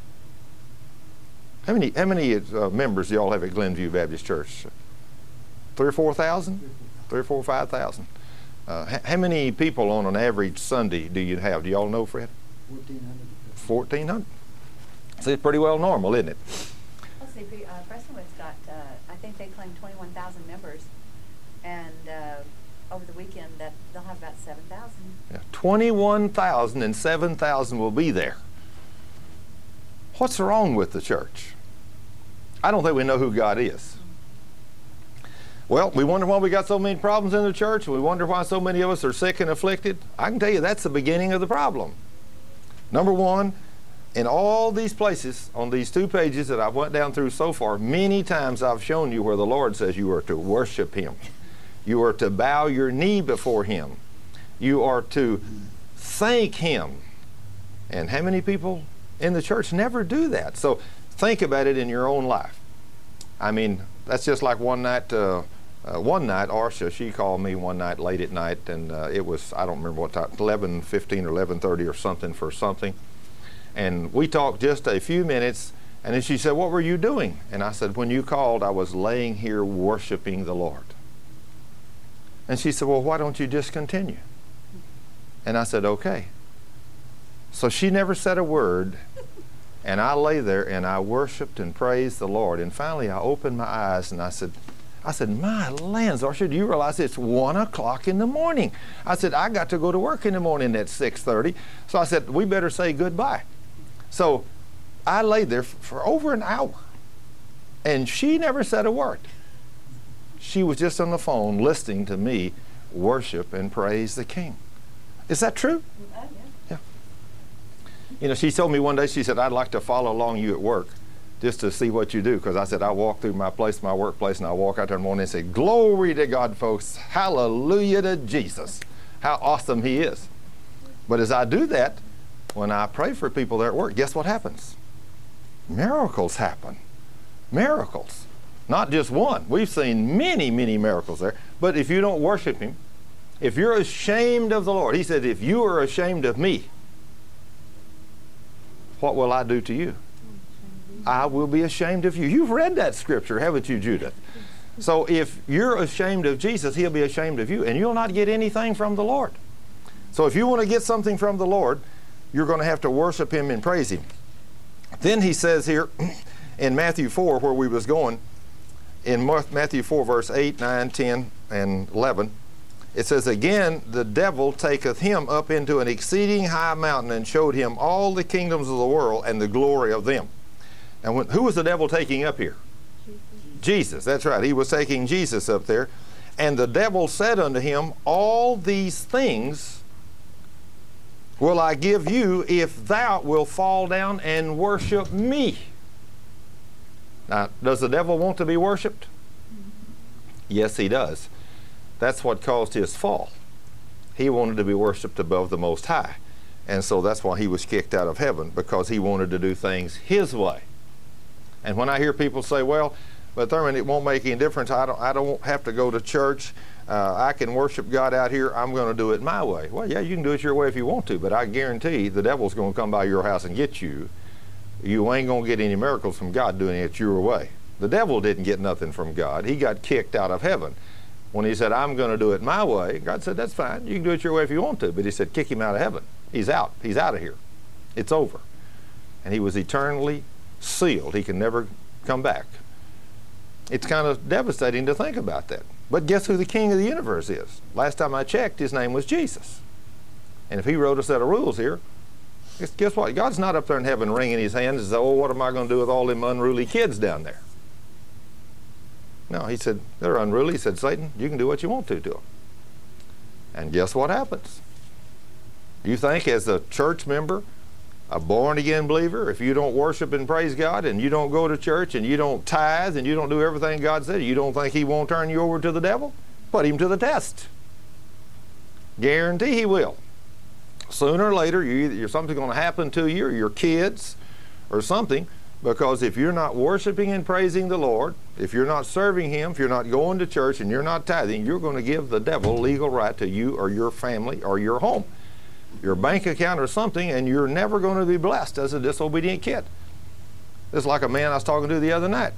How many members do y'all have at Glenview Baptist Church? 3,000 or 4,000? 3,000 or 4,000, 5,000. How many people on an average Sunday do you have? Do y'all know, Fred? 1,400. 1,400. See, it's pretty well normal, isn't it? Let's see, Prestonwood's got, I think they claim 21,000 members, and over the weekend that they'll have about 7,000. Yeah, 21,000 and 7,000 will be there. What's wrong with the church? I don't think we know who God is. Well, we wonder why we got so many problems in the church. We wonder why so many of us are sick and afflicted. I can tell you that's the beginning of the problem. Number one, in all these places, on these 2 pages that I've went down through so far, many times I've shown you where the Lord says you are to worship Him. You are to bow your knee before Him. You are to thank Him. And how many people in the church never do that? So think about it in your own life. I mean, that's just like one night, Arsha, she called me one night late at night, and it was, I don't remember what time, 11:15 or 11:30 or something for something. And we talked just a few minutes, and then she said, "What were you doing?" And I said, "When you called, I was laying here worshiping the Lord." And she said, "Well, why don't you just continue?" And I said, "Okay." So she never said a word, and I lay there and I worshiped and praised the Lord. And finally I opened my eyes and I said, "My lands, Arsha, do you realize it's 1 o'clock in the morning?" I said, "I got to go to work in the morning at 6:30. So I said, "We better say goodbye." So I lay there for over an hour, and she never said a word. She was just on the phone listening to me worship and praise the King. Is that true? Yeah. You know, she told me one day, she said, "I'd like to follow along you at work just to see what you do." Because I said, I walk through my place, my workplace, and I walk out there in the morning and say, "Glory to God, folks. Hallelujah to Jesus. How awesome He is." But as I do that, when I pray for people there at work, guess what happens? Miracles happen. Miracles. Not just one. We've seen many, many miracles there. But if you don't worship Him, if you're ashamed of the Lord, He said, "If you are ashamed of me, what will I do to you? I will be ashamed of you." You've read that scripture, haven't you, Judith? So if you're ashamed of Jesus, He'll be ashamed of you, and you'll not get anything from the Lord. So if you want to get something from the Lord, you're going to have to worship Him and praise Him. Then He says here in Matthew 4, where we was going, in Matthew 4, verse 8, 9, 10, and 11, it says, "Again, the devil taketh him up into an exceeding high mountain and showed him all the kingdoms of the world and the glory of them." And who was the devil taking up here? Jesus. That's right. He was taking Jesus up there. "And the devil said unto him, All these things will I give you if thou wilt fall down and worship me." Now, does the devil want to be worshiped? Yes, he does. That's what caused his fall. He wanted to be worshiped above the Most High. And so that's why he was kicked out of heaven, because he wanted to do things his way. And when I hear people say, "Well, but Thurman, it won't make any difference. I don't have to go to church. I can worship God out here. I'm going to do it my way." Well, yeah, you can do it your way if you want to, but I guarantee the devil's going to come by your house and get you. You ain't going to get any miracles from God doing it your way. The devil didn't get nothing from God. He got kicked out of heaven. When he said, I'm going to do it my way, God said, that's fine. You can do it your way if you want to. But he said, kick him out of heaven. He's out. He's out of here. It's over. And he was eternally sealed. He can never come back. It's kind of devastating to think about that. But guess who the king of the universe is? Last time I checked, his name was Jesus. And if he wrote a set of rules here, guess what? God's not up there in heaven wringing his hands and saying, oh, what am I going to do with all them unruly kids down there? No, he said, they're unruly. He said, Satan, you can do what you want to them. And guess what happens? You think as a church member, a born-again believer, if you don't worship and praise God and you don't go to church and you don't tithe and you don't do everything God said, you don't think he won't turn you over to the devil? Put him to the test. Guarantee he will. Sooner or later, something's going to happen to you or your kids or something, because if you're not worshiping and praising the Lord, if you're not serving him, if you're not going to church and you're not tithing, you're going to give the devil legal right to you or your family or your home, your bank account or something, and you're never going to be blessed as a disobedient kid. It's like a man I was talking to the other night.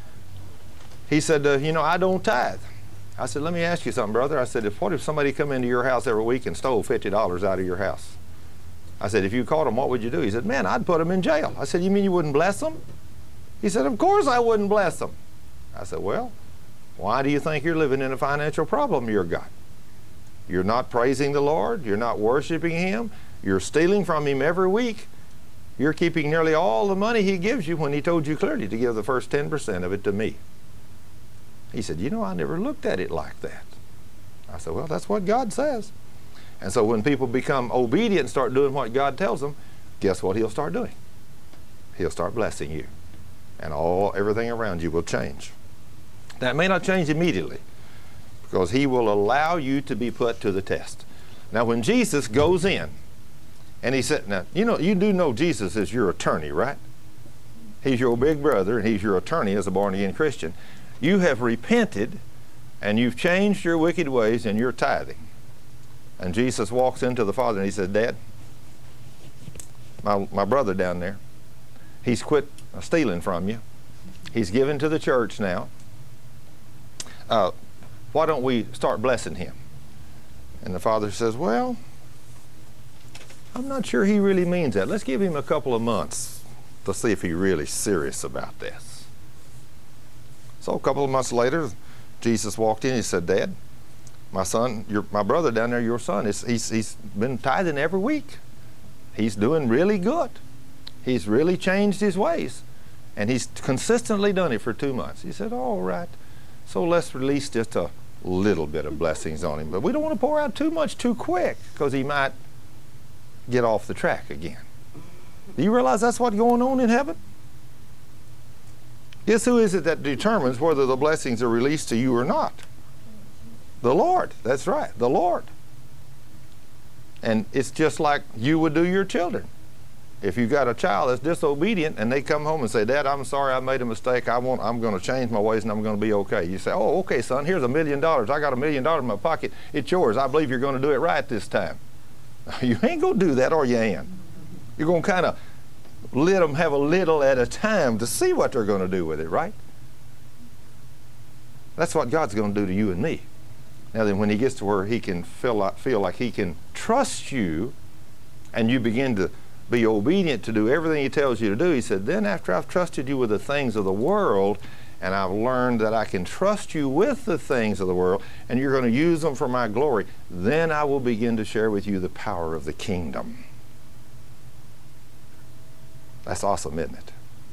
He said, I don't tithe. I said, let me ask you something, brother. I said, what if somebody come into your house every week and stole $50 out of your house? I said, if you caught them, what would you do? He said, man, I'd put them in jail. I said, you mean you wouldn't bless them? He said, of course I wouldn't bless them. I said, well, why do you think you're living in a financial problem you've got? You're not praising the Lord. You're not worshiping him. You're stealing from him every week. You're keeping nearly all the money he gives you when he told you clearly to give the first 10% of it to me. He said, I never looked at it like that. I said, well, that's what God says. And so when people become obedient and start doing what God tells them, guess what he'll start doing? He'll start blessing you. And everything around you will change. That may not change immediately, because he will allow you to be put to the test. Now, when Jesus goes in, and he said, now, you do know Jesus is your attorney, right? He's your big brother, and he's your attorney as a born-again Christian. You have repented, and you've changed your wicked ways, and you're tithing. And Jesus walks into the Father, and he says, Dad, my brother down there, he's quit stealing from you. He's given to the church now. Why don't we start blessing him? And the Father says, well, I'm not sure he really means that. Let's give him a couple of months to see if he's really serious about this. So a couple of months later, Jesus walked in. He said, Dad, my son, my brother down there, your son, he's been tithing every week. He's doing really good. He's really changed his ways. And he's consistently done it for 2 months. He said, all right. So let's release just a little bit of blessings on him. But we don't want to pour out too much too quick, because he might get off the track again. Do you realize that's what's going on in heaven? Guess who is it that determines whether the blessings are released to you or not? The Lord. That's right, the Lord. And it's just like you would do your children. If you've got a child that's disobedient and they come home and say, Dad, I'm sorry, I made a mistake. I'm going to change my ways and I'm going to be okay. You say, oh, okay, son, here's $1 million. I got $1 million in my pocket. It's yours. I believe you're going to do it right this time. You ain't going to do that, or you ain't. You're going to kind of let them have a little at a time to see what they're going to do with it, right? That's what God's going to do to you and me. Now then, when he gets to where he can feel like he can trust you, and you begin to be obedient to do everything he tells you to do, he said, then after I've trusted you with the things of the world, and I've learned that I can trust you with the things of the world, and you're going to use them for my glory, then I will begin to share with you the power of the kingdom. That's awesome, isn't it?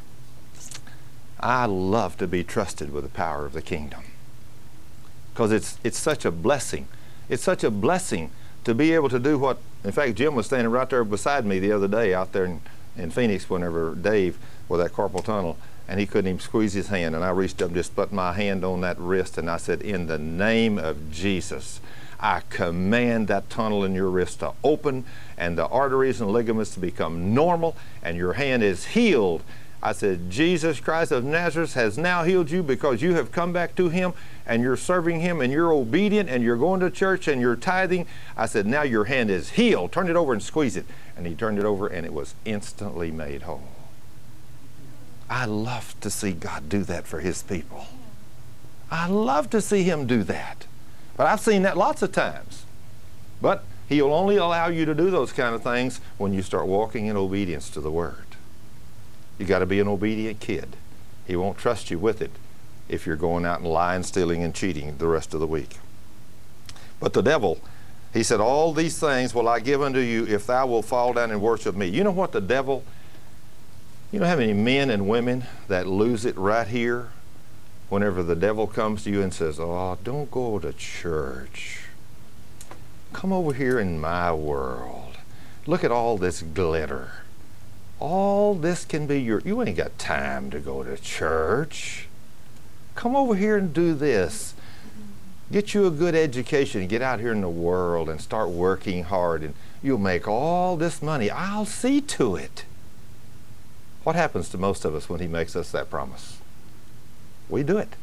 I love to be trusted with the power of the kingdom, because it's such a blessing. It's such a blessing to be able to do what, in fact, Jim was standing right there beside me the other day out there in Phoenix whenever Dave was at carpal tunnel, and he couldn't even squeeze his hand, and I reached up and just put my hand on that wrist, and I said, in the name of Jesus, I command that tunnel in your wrist to open and the arteries and ligaments to become normal, and your hand is healed. I said, Jesus Christ of Nazareth has now healed you because you have come back to him and you're serving him and you're obedient and you're going to church and you're tithing. I said, now your hand is healed. Turn it over and squeeze it. And he turned it over and it was instantly made whole. I love to see God do that for his people. I love to see him do that. But I've seen that lots of times. But he'll only allow you to do those kind of things when you start walking in obedience to the Word. You got to be an obedient kid. He won't trust you with it if you're going out and lying, stealing, and cheating the rest of the week. But the devil, he said, all these things will I give unto you if thou wilt fall down and worship me. You know what the devil, you know how many men and women that lose it right here whenever the devil comes to you and says, oh, don't go to church. Come over here in my world. Look at all this glitter. All this can be you ain't got time to go to church. Come over here and do this. Get you a good education. Get out here in the world and start working hard and you'll make all this money. I'll see to it. What happens to most of us when he makes us that promise? We do it.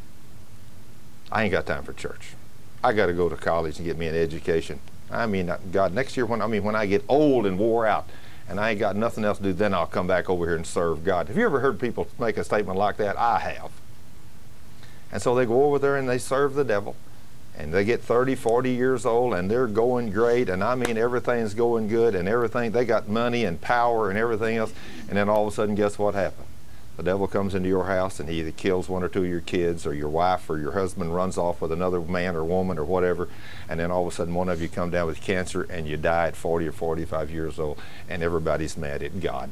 I ain't got time for church. I got to go to college and get me an education. I mean, God, next year when I get old and wore out and I ain't got nothing else to do, then I'll come back over here and serve God. Have you ever heard people make a statement like that? I have. And so they go over there and they serve the devil. And they get 30, 40 years old and they're going great. And I mean, everything's going good and everything. They got money and power and everything else. And then all of a sudden, guess what happened? The devil comes into your house and he either kills one or two of your kids, or your wife or your husband runs off with another man or woman or whatever, and then all of a sudden one of you come down with cancer and you die at 40 or 45 years old, and everybody's mad at God.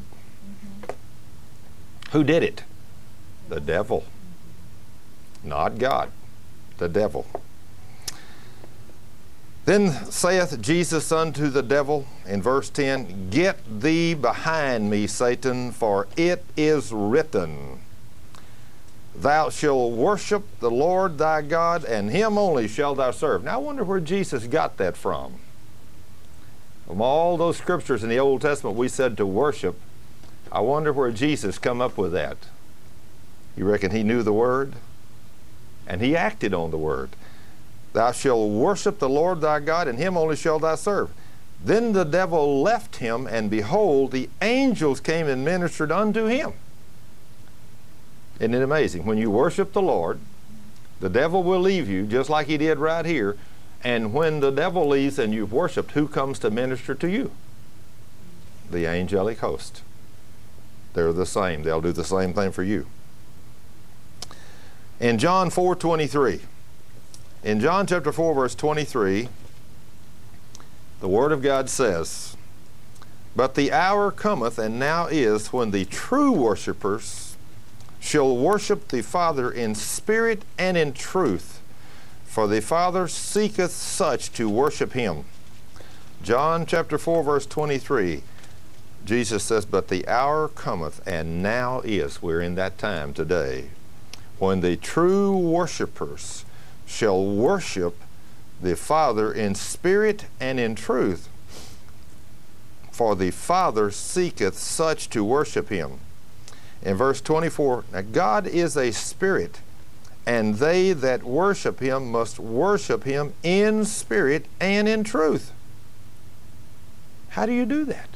Who did it? The devil. Not God. The devil. Then saith Jesus unto the devil in verse 10, Get thee behind me, Satan, for it is written, Thou shalt worship the Lord thy God, and him only shalt thou serve. Now I wonder where Jesus got that from. From all those scriptures in the Old Testament we said to worship, I wonder where Jesus come up with that. You reckon he knew the Word? And he acted on the Word. Thou shalt worship the Lord thy God, and him only shalt thou serve. Then the devil left him, and behold, the angels came and ministered unto him. Isn't it amazing? When you worship the Lord, the devil will leave you, just like he did right here. And when the devil leaves and you've worshiped, who comes to minister to you? The angelic host. They're the same. They'll do the same thing for you. In John 4:23, in John chapter 4, verse 23, the Word of God says, But the hour cometh, and now is, when the true worshipers shall worship the Father in spirit and in truth, for the Father seeketh such to worship him. John chapter 4, verse 23, Jesus says, But the hour cometh, and now is, we're in that time today, when the true worshipers shall worship the Father in spirit and in truth, for the Father seeketh such to worship him. In verse 24, now God is a spirit, and they that worship him must worship him in spirit and in truth. How do you do that?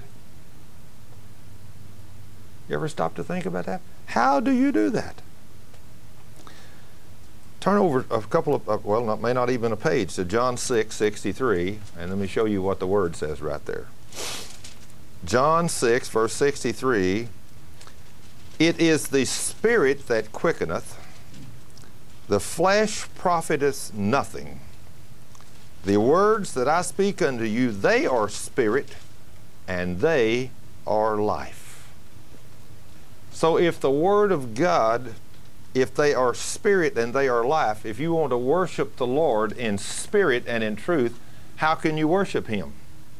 You ever stop to think about that? How do you do that? Turn over a couple of, well, may not even a page, to John 6:63, and let me show you what the Word says right there. John 6, verse 63, It is the Spirit that quickeneth, the flesh profiteth nothing. The words that I speak unto you, they are spirit, and they are life. So if the Word of God, if they are spirit and they are life, if you want to worship the Lord in spirit and in truth, how can you worship him?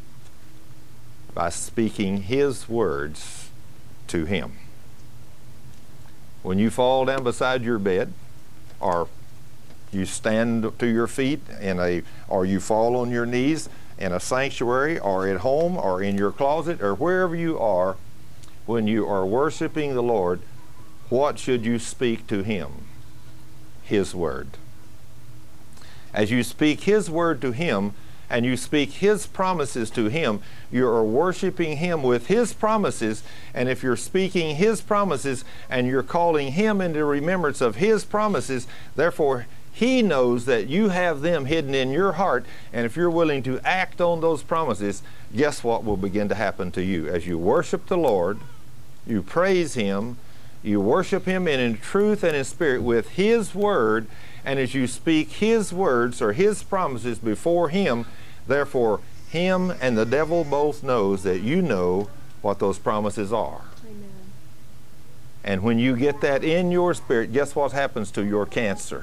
By speaking his words to him. When you fall down beside your bed, or you stand to your feet or you fall on your knees in a sanctuary, or at home, or in your closet, or wherever you are, when you are worshiping the Lord, what should you speak to him? His word. As you speak his word to him, and you speak his promises to him, you are worshiping him with his promises. And if you're speaking his promises and you're calling him into remembrance of his promises, therefore He knows that you have them hidden in your heart, and if you're willing to act on those promises, guess what will begin to happen to you? As you worship the Lord, you praise Him, you worship Him in truth and in spirit with His Word, and as you speak His words or His promises before Him, therefore Him and the devil both knows that you know what those promises are. Amen. And when you get that in your spirit, guess what happens to your cancer?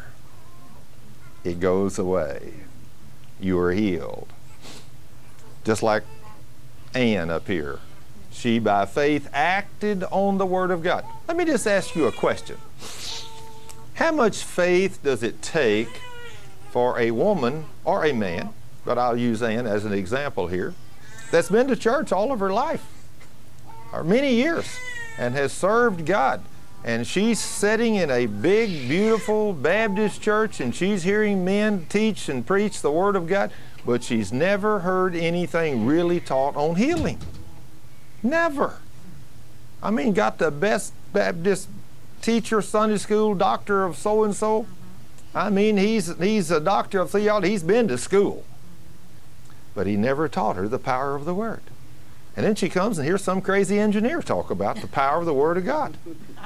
It goes away. You are healed. Just like Ann up here. She, by faith, acted on the Word of God. Let me just ask you a question. How much faith does it take for a woman or a man, but I'll use Ann as an example here, that's been to church all of her life, or many years, and has served God, and she's sitting in a big, beautiful Baptist church, and she's hearing men teach and preach the Word of God, but she's never heard anything really taught on healing. Never. I mean, got the best Baptist teacher, Sunday school, doctor of so-and-so. I mean, he's a doctor of theology. He's been to school. But he never taught her the power of the Word. And then she comes and hears some crazy engineer talk about the power of the Word of God.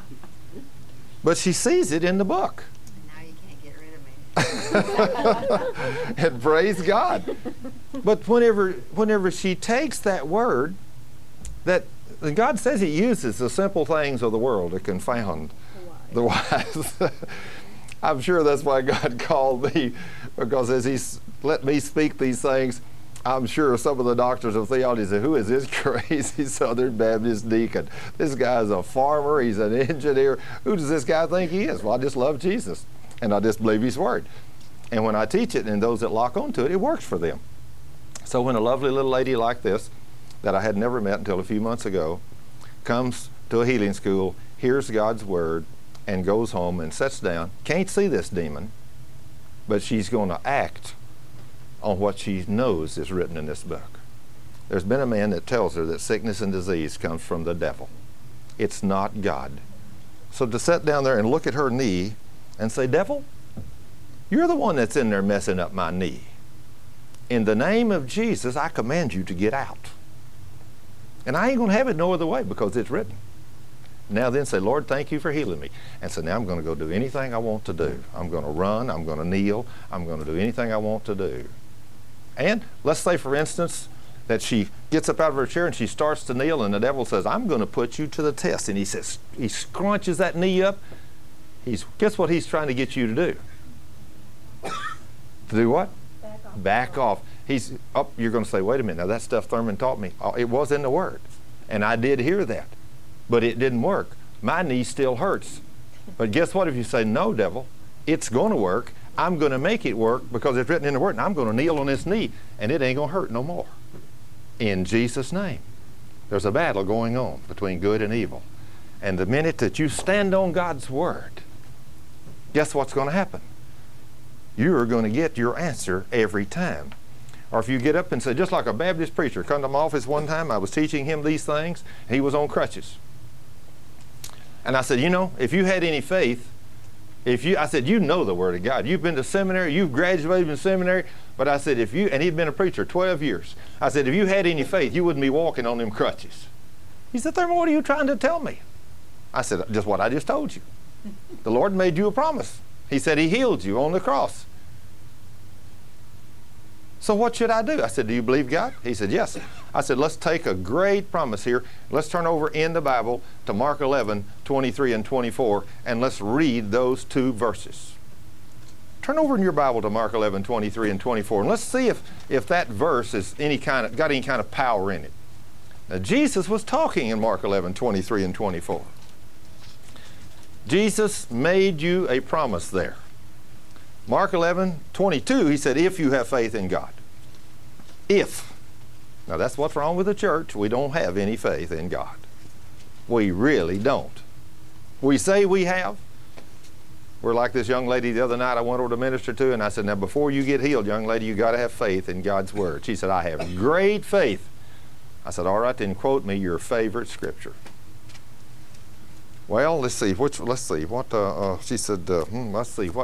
But she sees it in the book. Now you can't get rid of me. And praise God. But whenever she takes that Word, that God says He uses the simple things of the world to confound the wise. I'm sure that's why God called me, because as He's let me speak these things, I'm sure some of the doctors of theology say, who is this crazy Southern Baptist deacon? This guy's a farmer, he's an engineer. Who does this guy think he is? Well, I just love Jesus, and I just believe His Word. And when I teach it, and those that lock onto it, it works for them. So when a lovely little lady like this, that I had never met until a few months ago, comes to a healing school, hears God's Word, and goes home and sits down, can't see this demon, but she's going to act on what she knows is written in this book. There's been a man that tells her that sickness and disease comes from the devil. It's not God. So to sit down there and look at her knee and say, devil, you're the one that's in there messing up my knee. In the name of Jesus, I command you to get out. And I ain't going to have it no other way, because it's written. Now then say, Lord, thank you for healing me. And so now I'm going to go do anything I want to do. I'm going to run, I'm going to kneel, I'm going to do anything I want to do. And let's say, for instance, that she gets up out of her chair and she starts to kneel, and the devil says, I'm going to put you to the test. And he says, he scrunches that knee up. Guess what he's trying to get you to do? To do what? Back off. Back off. You're going to say, wait a minute, now that stuff Thurman taught me, it was in the Word. And I did hear that. But it didn't work. My knee still hurts. But guess what? If you say, no, devil, it's going to work. I'm going to make it work because it's written in the Word, and I'm going to kneel on this knee, and it ain't going to hurt no more. In Jesus' name. There's a battle going on between good and evil. And the minute that you stand on God's Word, guess what's going to happen? You're going to get your answer every time. Or if you get up and say, just like a Baptist preacher, come to my office one time, I was teaching him these things, and he was on crutches. And I said, you know, if you had any faith, I said, you know the Word of God. You've been to seminary, you've graduated from seminary, but I said, and he'd been a preacher 12 years. I said, if you had any faith, you wouldn't be walking on them crutches. He said, Thurman, what are you trying to tell me? I said, just what I just told you. The Lord made you a promise. He said He healed you on the cross. So what should I do? I said, do you believe God? He said, yes. I said, let's take a great promise here. Let's turn over in the Bible to Mark 11, 23 and 24, and let's read those two verses. Turn over in your Bible to Mark 11, 23 and 24, and let's see if that verse is got any kind of power in it. Now, Jesus was talking in Mark 11, 23 and 24. Jesus made you a promise there. Mark 11, 22, He said, if you have faith in God. If. Now that's what's wrong with the church. We don't have any faith in God. We really don't. We say we have. We're like this young lady the other night I went over to minister to, and I said, now before you get healed, young lady, you got to have faith in God's Word. She said, I have great faith. I said, all right, then quote me your favorite scripture. Well, let's see. She said, let's see. What?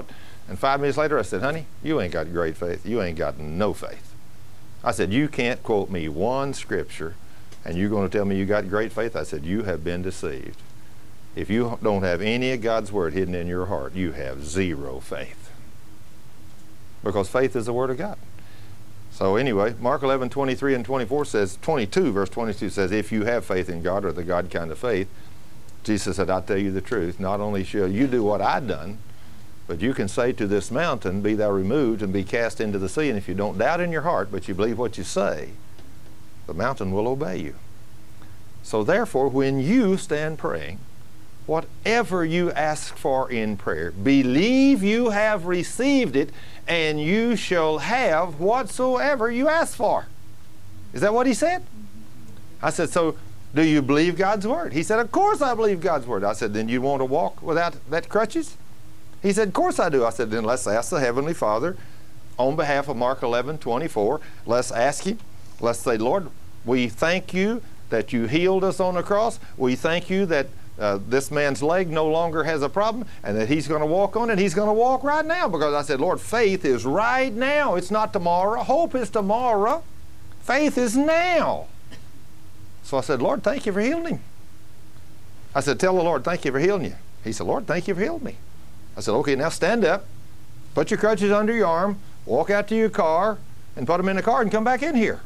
And 5 minutes later, I said, honey, you ain't got great faith. You ain't got no faith. I said, you can't quote me one scripture and you're going to tell me you got great faith? I said, you have been deceived. If you don't have any of God's word hidden in your heart, you have zero faith. Because faith is the word of God. So anyway, Mark 11:23 and 24 says, 22, verse 22 says, if you have faith in God, or the God kind of faith, Jesus said, I tell you the truth, not only shall you do what I've done, but you can say to this mountain, be thou removed and be cast into the sea. And if you don't doubt in your heart, but you believe what you say, the mountain will obey you. So therefore, when you stand praying, whatever you ask for in prayer, believe you have received it, and you shall have whatsoever you ask for. Is that what he said? I said, so do you believe God's word? He said, of course I believe God's word. I said, then you want to walk without that crutches? He said, of course I do. I said, then let's ask the Heavenly Father on behalf of Mark 11:24. Let's ask him. Let's say, Lord, we thank you that you healed us on the cross. We thank you that this man's leg no longer has a problem and that he's going to walk on it. He's going to walk right now, because I said, Lord, faith is right now. It's not tomorrow. Hope is tomorrow. Faith is now. So I said, Lord, thank you for healing him. I said, tell the Lord, thank you for healing you. He said, Lord, thank you for healing me. I said, okay, now stand up, put your crutches under your arm, walk out to your car, and put them in the car and come back in here.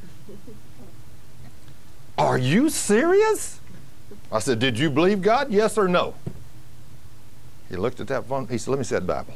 Are you serious? I said, did you believe God? Yes or no? He looked at that phone. He said, let me see that Bible.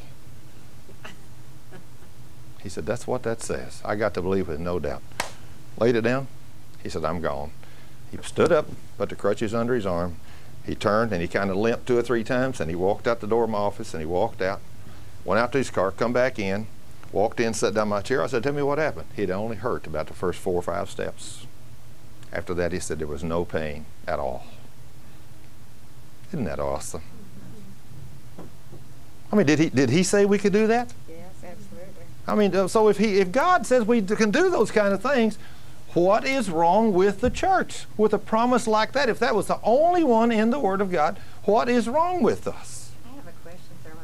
He said, that's what that says. I got to believe with no doubt. Laid it down. He said, I'm gone. He stood up, put the crutches under his arm. He turned and he kind of limped 2 or 3 times, and he walked out the door of my office, and he walked out, went out to his car, come back in, walked in, sat down in my chair. I said, tell me what happened. He'd only hurt about the first 4 or 5 steps. After that, he said there was no pain at all. Isn't that awesome? I mean, did he say we could do that? Yes, absolutely. I mean, so if God says we can do those kind of things, what is wrong with the church with a promise like that? If that was the only one in the Word of God, what is wrong with us? I have a question, Thurman.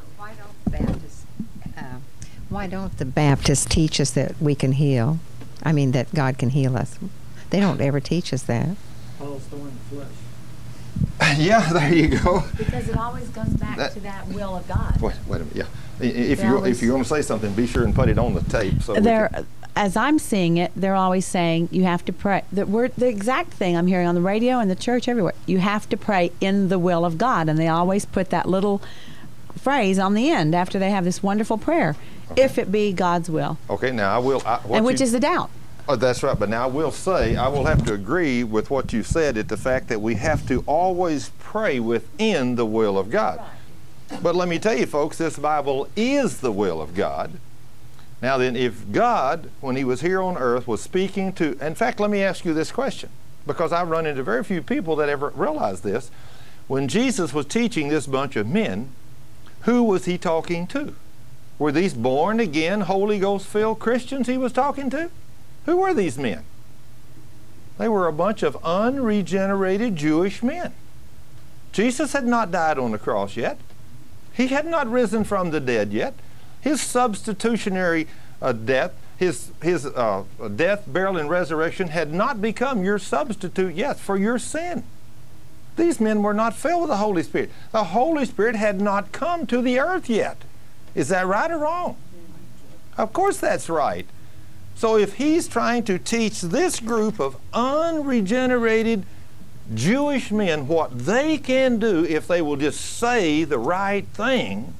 Why don't the Baptists teach us that we can heal? I mean, that God can heal us. They don't ever teach us that. Paul's thorn in the flesh. Yeah, there you go. Because it always goes back to that will of God. Wait a minute. Yeah, if you're going to say something, be sure and put it on the tape. So as I'm seeing it, they're always saying you have to pray. The exact thing I'm hearing on the radio and the church everywhere. You have to pray in the will of God, and they always put that little phrase on the end after they have this wonderful prayer. Okay. If it be God's will. Okay. Now I will. Which is the doubt. Oh, that's right. But now I will say, I will have to agree with what you said at the fact that we have to always pray within the will of God. Right. But let me tell you, folks, this Bible is the will of God. Now then, if God, when he was here on earth, was speaking to, in fact, let me ask you this question, because I've run into very few people that ever realize this. When Jesus was teaching this bunch of men, who was he talking to? Were these born again, Holy Ghost filled Christians he was talking to? Who were these men? They were a bunch of unregenerated Jewish men. Jesus had not died on the cross yet. He had not risen from the dead yet. His substitutionary death, his death, burial, and resurrection had not become your substitute yet for your sin. These men were not filled with the Holy Spirit. The Holy Spirit had not come to the earth yet. Is that right or wrong? Of course that's right. So if he's trying to teach this group of unregenerated Jewish men what they can do if they will just say the right thing,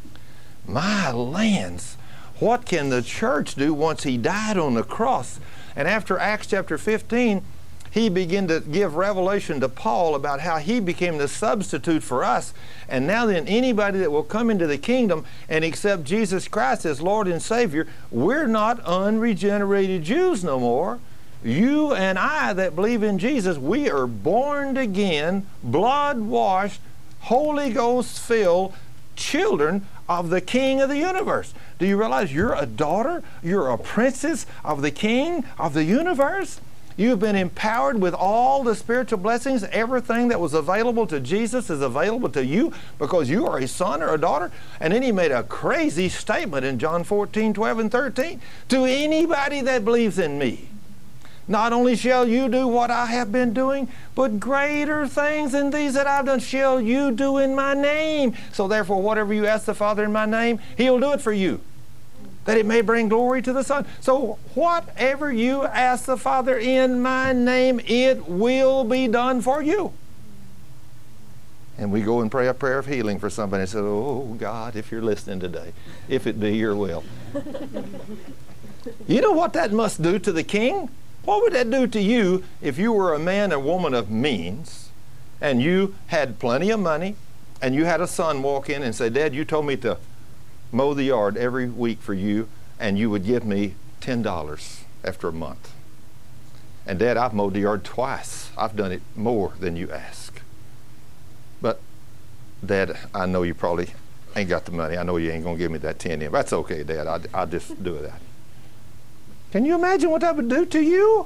my lands, what can the church do once he died on the cross? And after Acts chapter 15, he began to give revelation to Paul about how he became the substitute for us. And now then, anybody that will come into the kingdom and accept Jesus Christ as Lord and Savior, we're not unregenerated Jews no more. You and I that believe in Jesus, we are born again, blood-washed, Holy Ghost-filled children of the King of the universe. Do you realize you're a daughter? You're a princess of the King of the universe? You've been empowered with all the spiritual blessings. Everything that was available to Jesus is available to you because you are a son or a daughter. And then he made a crazy statement in John 14:12 and 13. To anybody that believes in me, not only shall you do what I have been doing, but greater things than these that I've done shall you do in my name. So therefore, whatever you ask the Father in my name, he'll do it for you, that it may bring glory to the Son. So whatever you ask the Father in my name, it will be done for you. And we go and pray a prayer of healing for somebody and say, oh God, if you're listening today, if it be your will. You know what that must do to the king? What would that do to you if you were a man or woman of means and you had plenty of money and you had a son walk in and say, Dad, you told me to mow the yard every week for you and you would give me $10 after a month. And Dad, I've mowed the yard twice. I've done it more than you ask. But Dad, I know you probably ain't got the money. I know you ain't going to give me that 10 in. That's okay, Dad. I'll just do that. Can you imagine what that would do to you?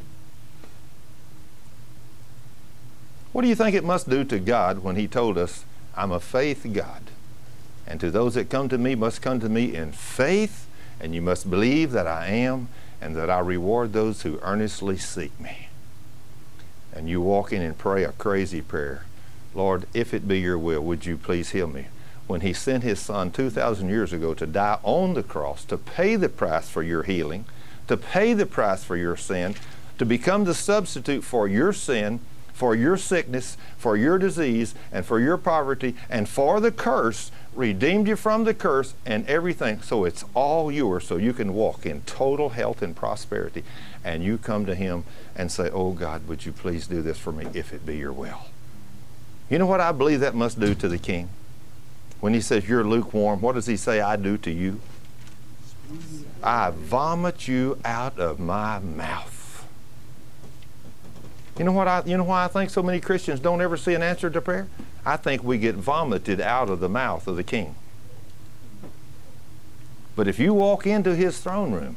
What do you think it must do to God when he told us, I'm a faith God, and to those that come to me must come to me in faith, and you must believe that I am, and that I reward those who earnestly seek me. And you walk in and pray a crazy prayer. Lord, if it be your will, would you please heal me? When he sent his son 2,000 years ago to die on the cross, to pay the price for your healing, to pay the price for your sin, to become the substitute for your sin, for your sickness, for your disease, and for your poverty, and for the curse, redeemed you from the curse and everything. So it's all yours, so you can walk in total health and prosperity. And you come to him and say, oh God, would you please do this for me if it be your will? You know what I believe that must do to the king? When he says you're lukewarm, what does he say I do to you? I vomit you out of my mouth. You know why I think so many Christians don't ever see an answer to prayer? I think we get vomited out of the mouth of the king. But if you walk into his throne room,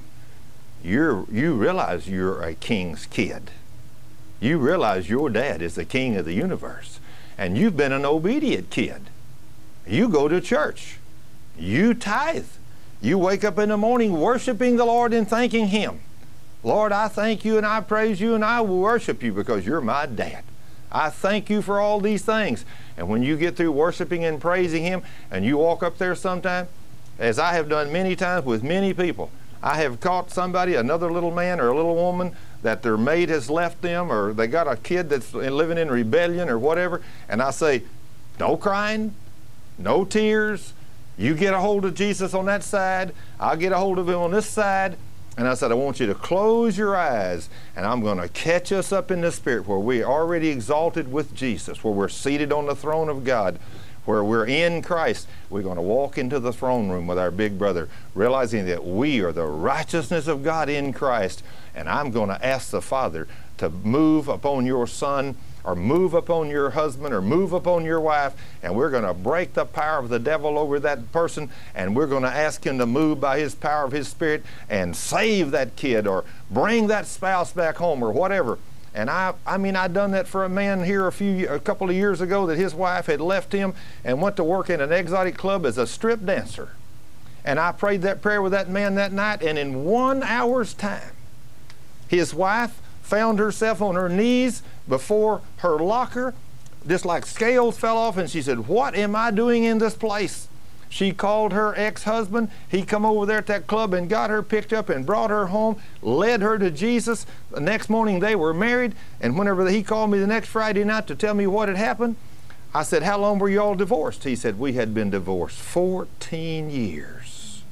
you realize you're a king's kid. You realize your dad is the king of the universe. And you've been an obedient kid. You go to church. You tithe. You wake up in the morning worshiping the Lord and thanking him. Lord, I thank you and I praise you and I will worship you because you're my dad. I thank you for all these things. And when you get through worshiping and praising him and you walk up there sometime, as I have done many times with many people, I have caught somebody, another little man or a little woman, that their mate has left them, or they got a kid that's living in rebellion or whatever, and I say, no crying, no tears. You get a hold of Jesus on that side, I'll get a hold of him on this side. And I said, I want you to close your eyes, and I'm going to catch us up in the Spirit where we're already exalted with Jesus, where we're seated on the throne of God, where we're in Christ. We're going to walk into the throne room with our big brother, realizing that we are the righteousness of God in Christ. And I'm going to ask the Father to move upon your son, or move upon your husband, or move upon your wife, and we're going to break the power of the devil over that person, and we're going to ask him to move by his power of his Spirit and save that kid, or bring that spouse back home, or whatever. And I mean, I done that for a man here a couple of years ago, that his wife had left him and went to work in an exotic club as a strip dancer. And I prayed that prayer with that man that night, and in 1 hour's time, his wife found herself on her knees before her locker, just like scales fell off, and she said, what am I doing in this place? She called her ex-husband. He come over there at that club and got her picked up and brought her home, led her to Jesus. The next morning they were married, and whenever he called me the next Friday night to tell me what had happened, I said, how long were you all divorced? He said, we had been divorced 14 years.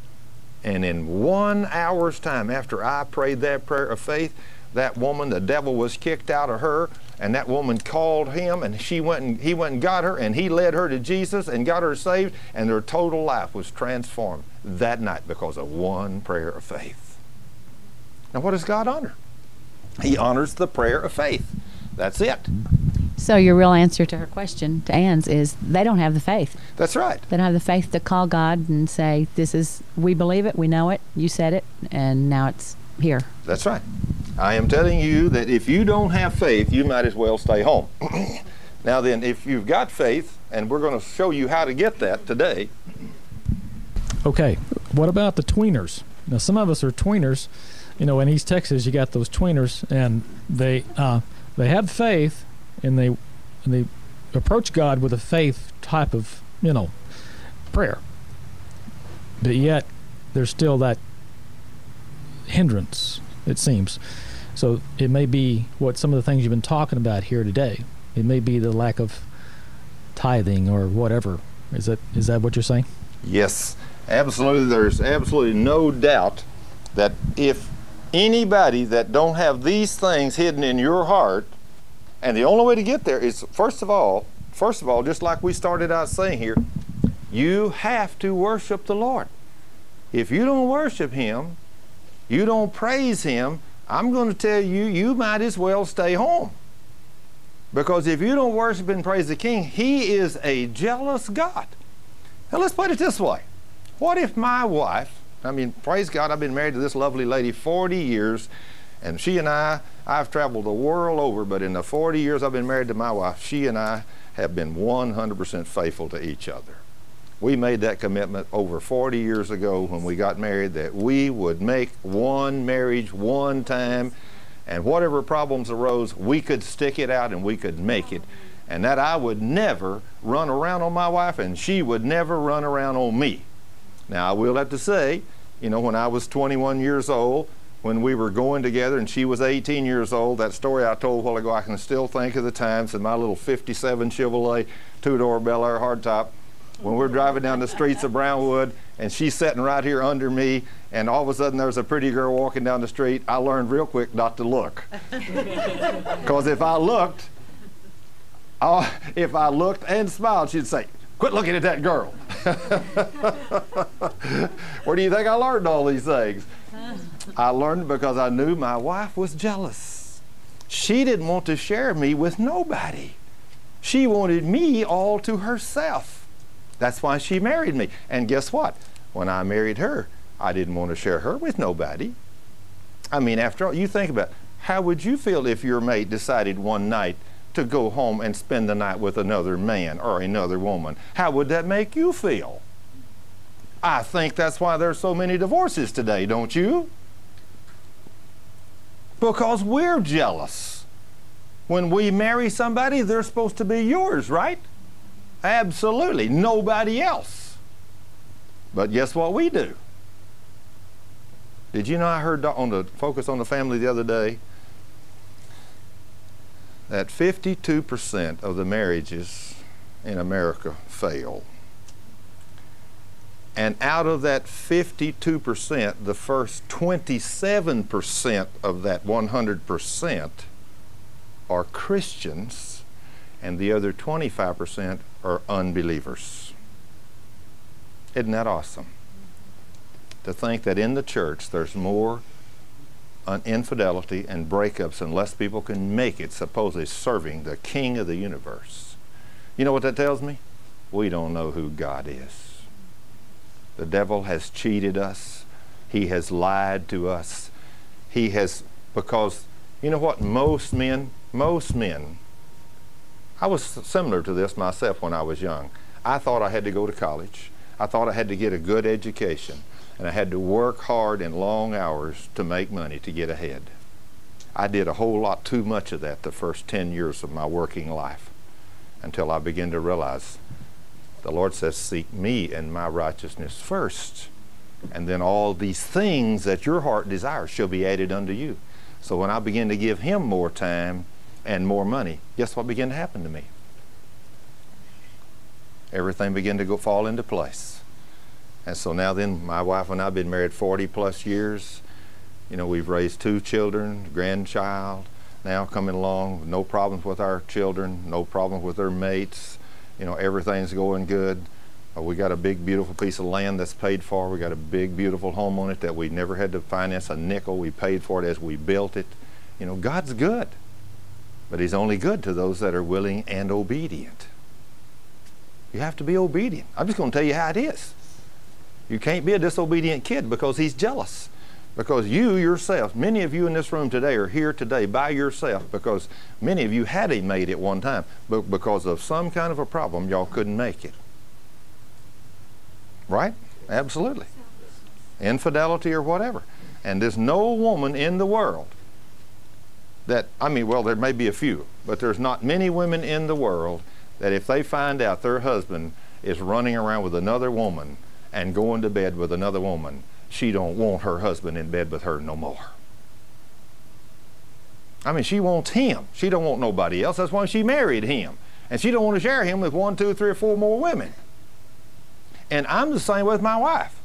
And in 1 hour's time, after I prayed that prayer of faith, that woman, the devil was kicked out of her, and that woman called him, and he went and got her, and he led her to Jesus and got her saved, and their total life was transformed that night because of one prayer of faith. Now, what does God honor? He honors the prayer of faith. That's it. So your real answer to her question, to Ann's, is they don't have the faith. That's right. They don't have the faith to call God and say, we believe it, we know it, you said it, and now it's here. That's right. I am telling you that if you don't have faith, you might as well stay home. Now then, if you've got faith, and we're going to show you how to get that today. Okay, what about the tweeners? Now, some of us are tweeners. You know, in East Texas, you got those tweeners, and they have faith, and they approach God with a faith type of, you know, prayer. But yet, there's still that hindrance, it seems. So it may be what some of the things you've been talking about here today. It may be the lack of tithing or whatever. Is that what you're saying? Yes, absolutely. There's absolutely no doubt that if anybody that don't have these things hidden in your heart, and the only way to get there is, first of all, just like we started out saying here, you have to worship the Lord. If you don't worship Him, you don't praise Him, I'm going to tell you, you might as well stay home. Because if you don't worship and praise the King, He is a jealous God. Now let's put it this way. What if my wife, I mean, praise God, I've been married to this lovely lady 40 years, and she and I've traveled the world over, but in the 40 years I've been married to my wife, she and I have been 100% faithful to each other. We made that commitment over 40 years ago when we got married that we would make one marriage one time, and whatever problems arose, we could stick it out and we could make it. And that I would never run around on my wife and she would never run around on me. Now I will have to say, you know, when I was 21 years old, when we were going together and she was 18 years old, that story I told a while ago, I can still think of the times in my little 57 Chevrolet two-door Bel Air hardtop, when we're driving down the streets of Brownwood and she's sitting right here under me, and all of a sudden there's a pretty girl walking down the street, I learned real quick not to look. Because if I looked and smiled, she'd say, "Quit looking at that girl." Where do you think I learned all these things? I learned because I knew my wife was jealous. She didn't want to share me with nobody. She wanted me all to herself. That's why she married me. And guess what? When I married her, I didn't want to share her with nobody. I mean, after all, you think about it, how would you feel if your mate decided one night to go home and spend the night with another man or another woman? How would that make you feel? I think that's why there's so many divorces today, don't you? Because we're jealous. When we marry somebody, they're supposed to be yours, right? Absolutely, nobody else. But guess what we do? Did you know I heard on the Focus on the Family the other day that 52% of the marriages in America fail. And out of that 52%, the first 27% of that 100% are Christians, and the other 25% are unbelievers. Isn't that awesome? To think that in the church there's more infidelity and breakups and less people can make it supposedly serving the King of the universe. You know what that tells me? We don't know who God is. The devil has cheated us. He has lied to us. He has, because you know what, most men, I was similar to this myself when I was young. I thought I had to go to college. I thought I had to get a good education, and I had to work hard in long hours to make money to get ahead. I did a whole lot too much of that the first 10 years of my working life until I began to realize the Lord says, seek me and my righteousness first, and then all these things that your heart desires shall be added unto you. So when I began to give Him more time and more money, guess what began to happen to me? Everything began to fall into place. And so now then, my wife and I have been married 40 plus years. You know, we've raised 2 children, grandchild, now coming along, no problems with our children, no problems with their mates. You know, everything's going good. We got a big, beautiful piece of land that's paid for. We got a big, beautiful home on it that we never had to finance a nickel. We paid for it as we built it. You know, God's good. But He's only good to those that are willing and obedient. You have to be obedient. I'm just going to tell you how it is. You can't be a disobedient kid because He's jealous. Because you yourself, many of you in this room today are here today by yourself because many of you had a mate at one time, but because of some kind of a problem, y'all couldn't make it. Right? Absolutely. Infidelity or whatever. And there's no woman in the world that, I mean, well, there may be a few, but there's not many women in the world that if they find out their husband is running around with another woman and going to bed with another woman, she don't want her husband in bed with her no more. I mean, she wants him. She don't want nobody else. That's why she married him. And she don't want to share him with 1, 2, 3, or 4 more women. And I'm the same with my wife.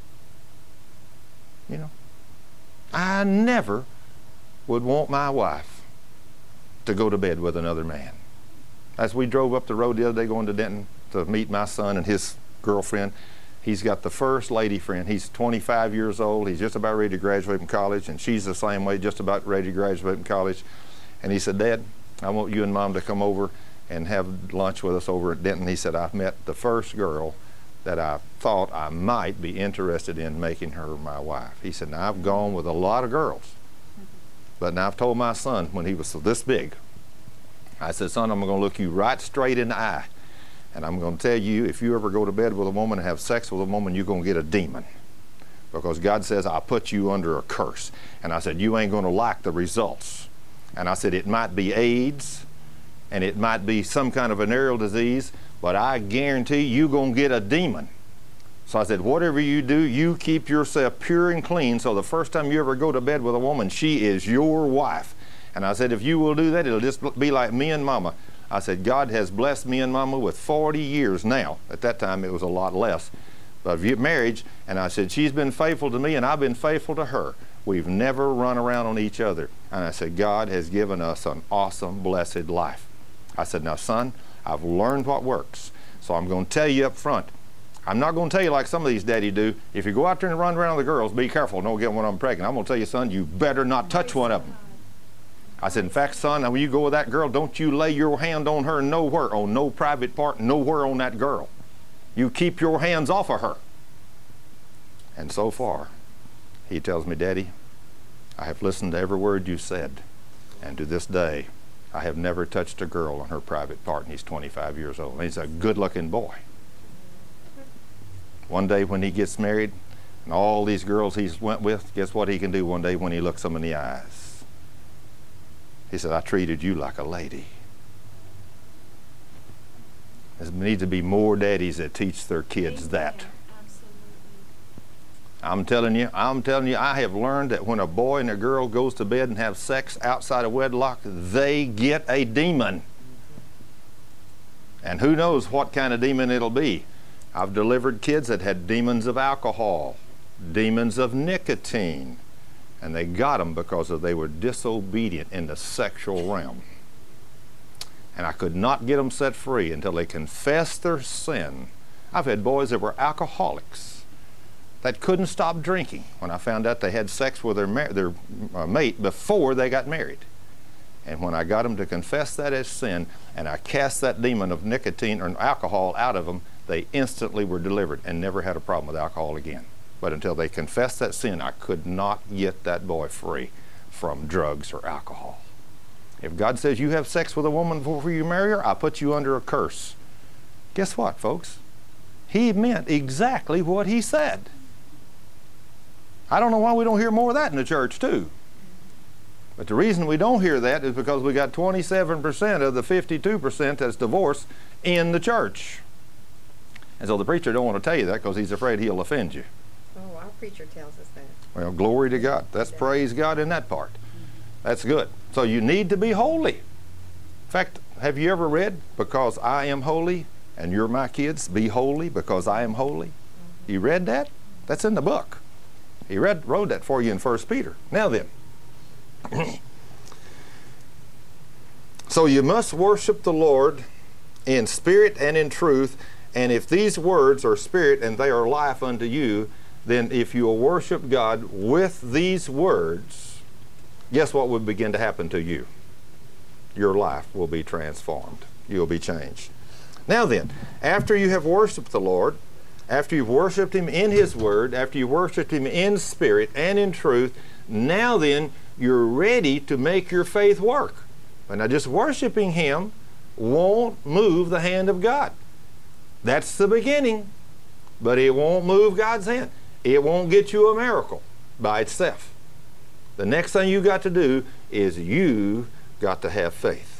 You know, I never would want my wife to go to bed with another man. As we drove up the road the other day going to Denton to meet my son and his girlfriend, he's got the first lady friend. He's 25 years old. He's just about ready to graduate from college, and she's the same way, just about ready to graduate from college. And he said, Dad, I want you and Mom to come over and have lunch with us over at Denton. He said, I've met the first girl that I thought I might be interested in making her my wife. He said, now I've gone with a lot of girls, but now I've told my son when he was this big, I said, son, I'm going to look you right straight in the eye. And I'm going to tell you, if you ever go to bed with a woman and have sex with a woman, you're going to get a demon. Because God says, I'll put you under a curse. And I said, you ain't going to like the results. And I said, it might be AIDS, and it might be some kind of venereal disease, but I guarantee you're going to get a demon. So I said, whatever you do, you keep yourself pure and clean, so the first time you ever go to bed with a woman, she is your wife. And I said, if you will do that, it'll just be like me and Mama. I said, God has blessed me and Mama with 40 years now. At that time, it was a lot less. But marriage, and I said, she's been faithful to me, and I've been faithful to her. We've never run around on each other. And I said, God has given us an awesome, blessed life. I said, now, son, I've learned what works. So I'm going to tell you up front. I'm not going to tell you like some of these daddies do. If you go out there and run around with the girls, be careful. Don't get one of them pregnant. I'm going to tell you, son, you better not touch one of them. I said, in fact, son, when you go with that girl, don't you lay your hand on her nowhere, on no private part, nowhere on that girl. You keep your hands off of her. And so far, he tells me, Daddy, I have listened to every word you said, and to this day, I have never touched a girl on her private part, and he's 25 years old. And he's a good-looking boy. One day when he gets married, and all these girls he's went with, guess what he can do one day when he looks them in the eyes? He said, I treated you like a lady. There needs to be more daddies that teach their kids that. I'm telling you, I have learned that when a boy and a girl goes to bed and have sex outside of wedlock, they get a demon. And who knows what kind of demon it'll be. I've delivered kids that had demons of alcohol, demons of nicotine, and they got them because they were disobedient in the sexual realm. And I could not get them set free until they confessed their sin. I've had boys that were alcoholics that couldn't stop drinking when I found out they had sex with their mate before they got married. And when I got them to confess that as sin, and I cast that demon of nicotine or alcohol out of them, they instantly were delivered and never had a problem with alcohol again. But until they confessed that sin, I could not get that boy free from drugs or alcohol. If God says you have sex with a woman before you marry her, I put you under a curse. Guess what, folks? He meant exactly what he said. I don't know why we don't hear more of that in the church, too. But the reason we don't hear that is because we got 27% of the 52% that's divorced in the church. And so the preacher don't want to tell you that because he's afraid he'll offend you. Oh, our preacher tells us that. Well, glory to God. That's praise God in that part. That's good. So you need to be holy. In fact, have you ever read, because I am holy and you're my kids, be holy because I am holy? You read that? That's in the book. He wrote that for you in 1 Peter. Now then, so you must worship the Lord in spirit and in truth, and if these words are spirit and they are life unto you, then if you will worship God with these words, guess what will begin to happen to you? Your life will be transformed. You'll be changed. Now then, after you have worshiped the Lord, after you've worshiped Him in His Word, after you've worshiped Him in spirit and in truth, now then you're ready to make your faith work. But now just worshiping Him won't move the hand of God. That's the beginning, but it won't move God's hand. It won't get you a miracle by itself. The next thing you got to do is you got to have faith.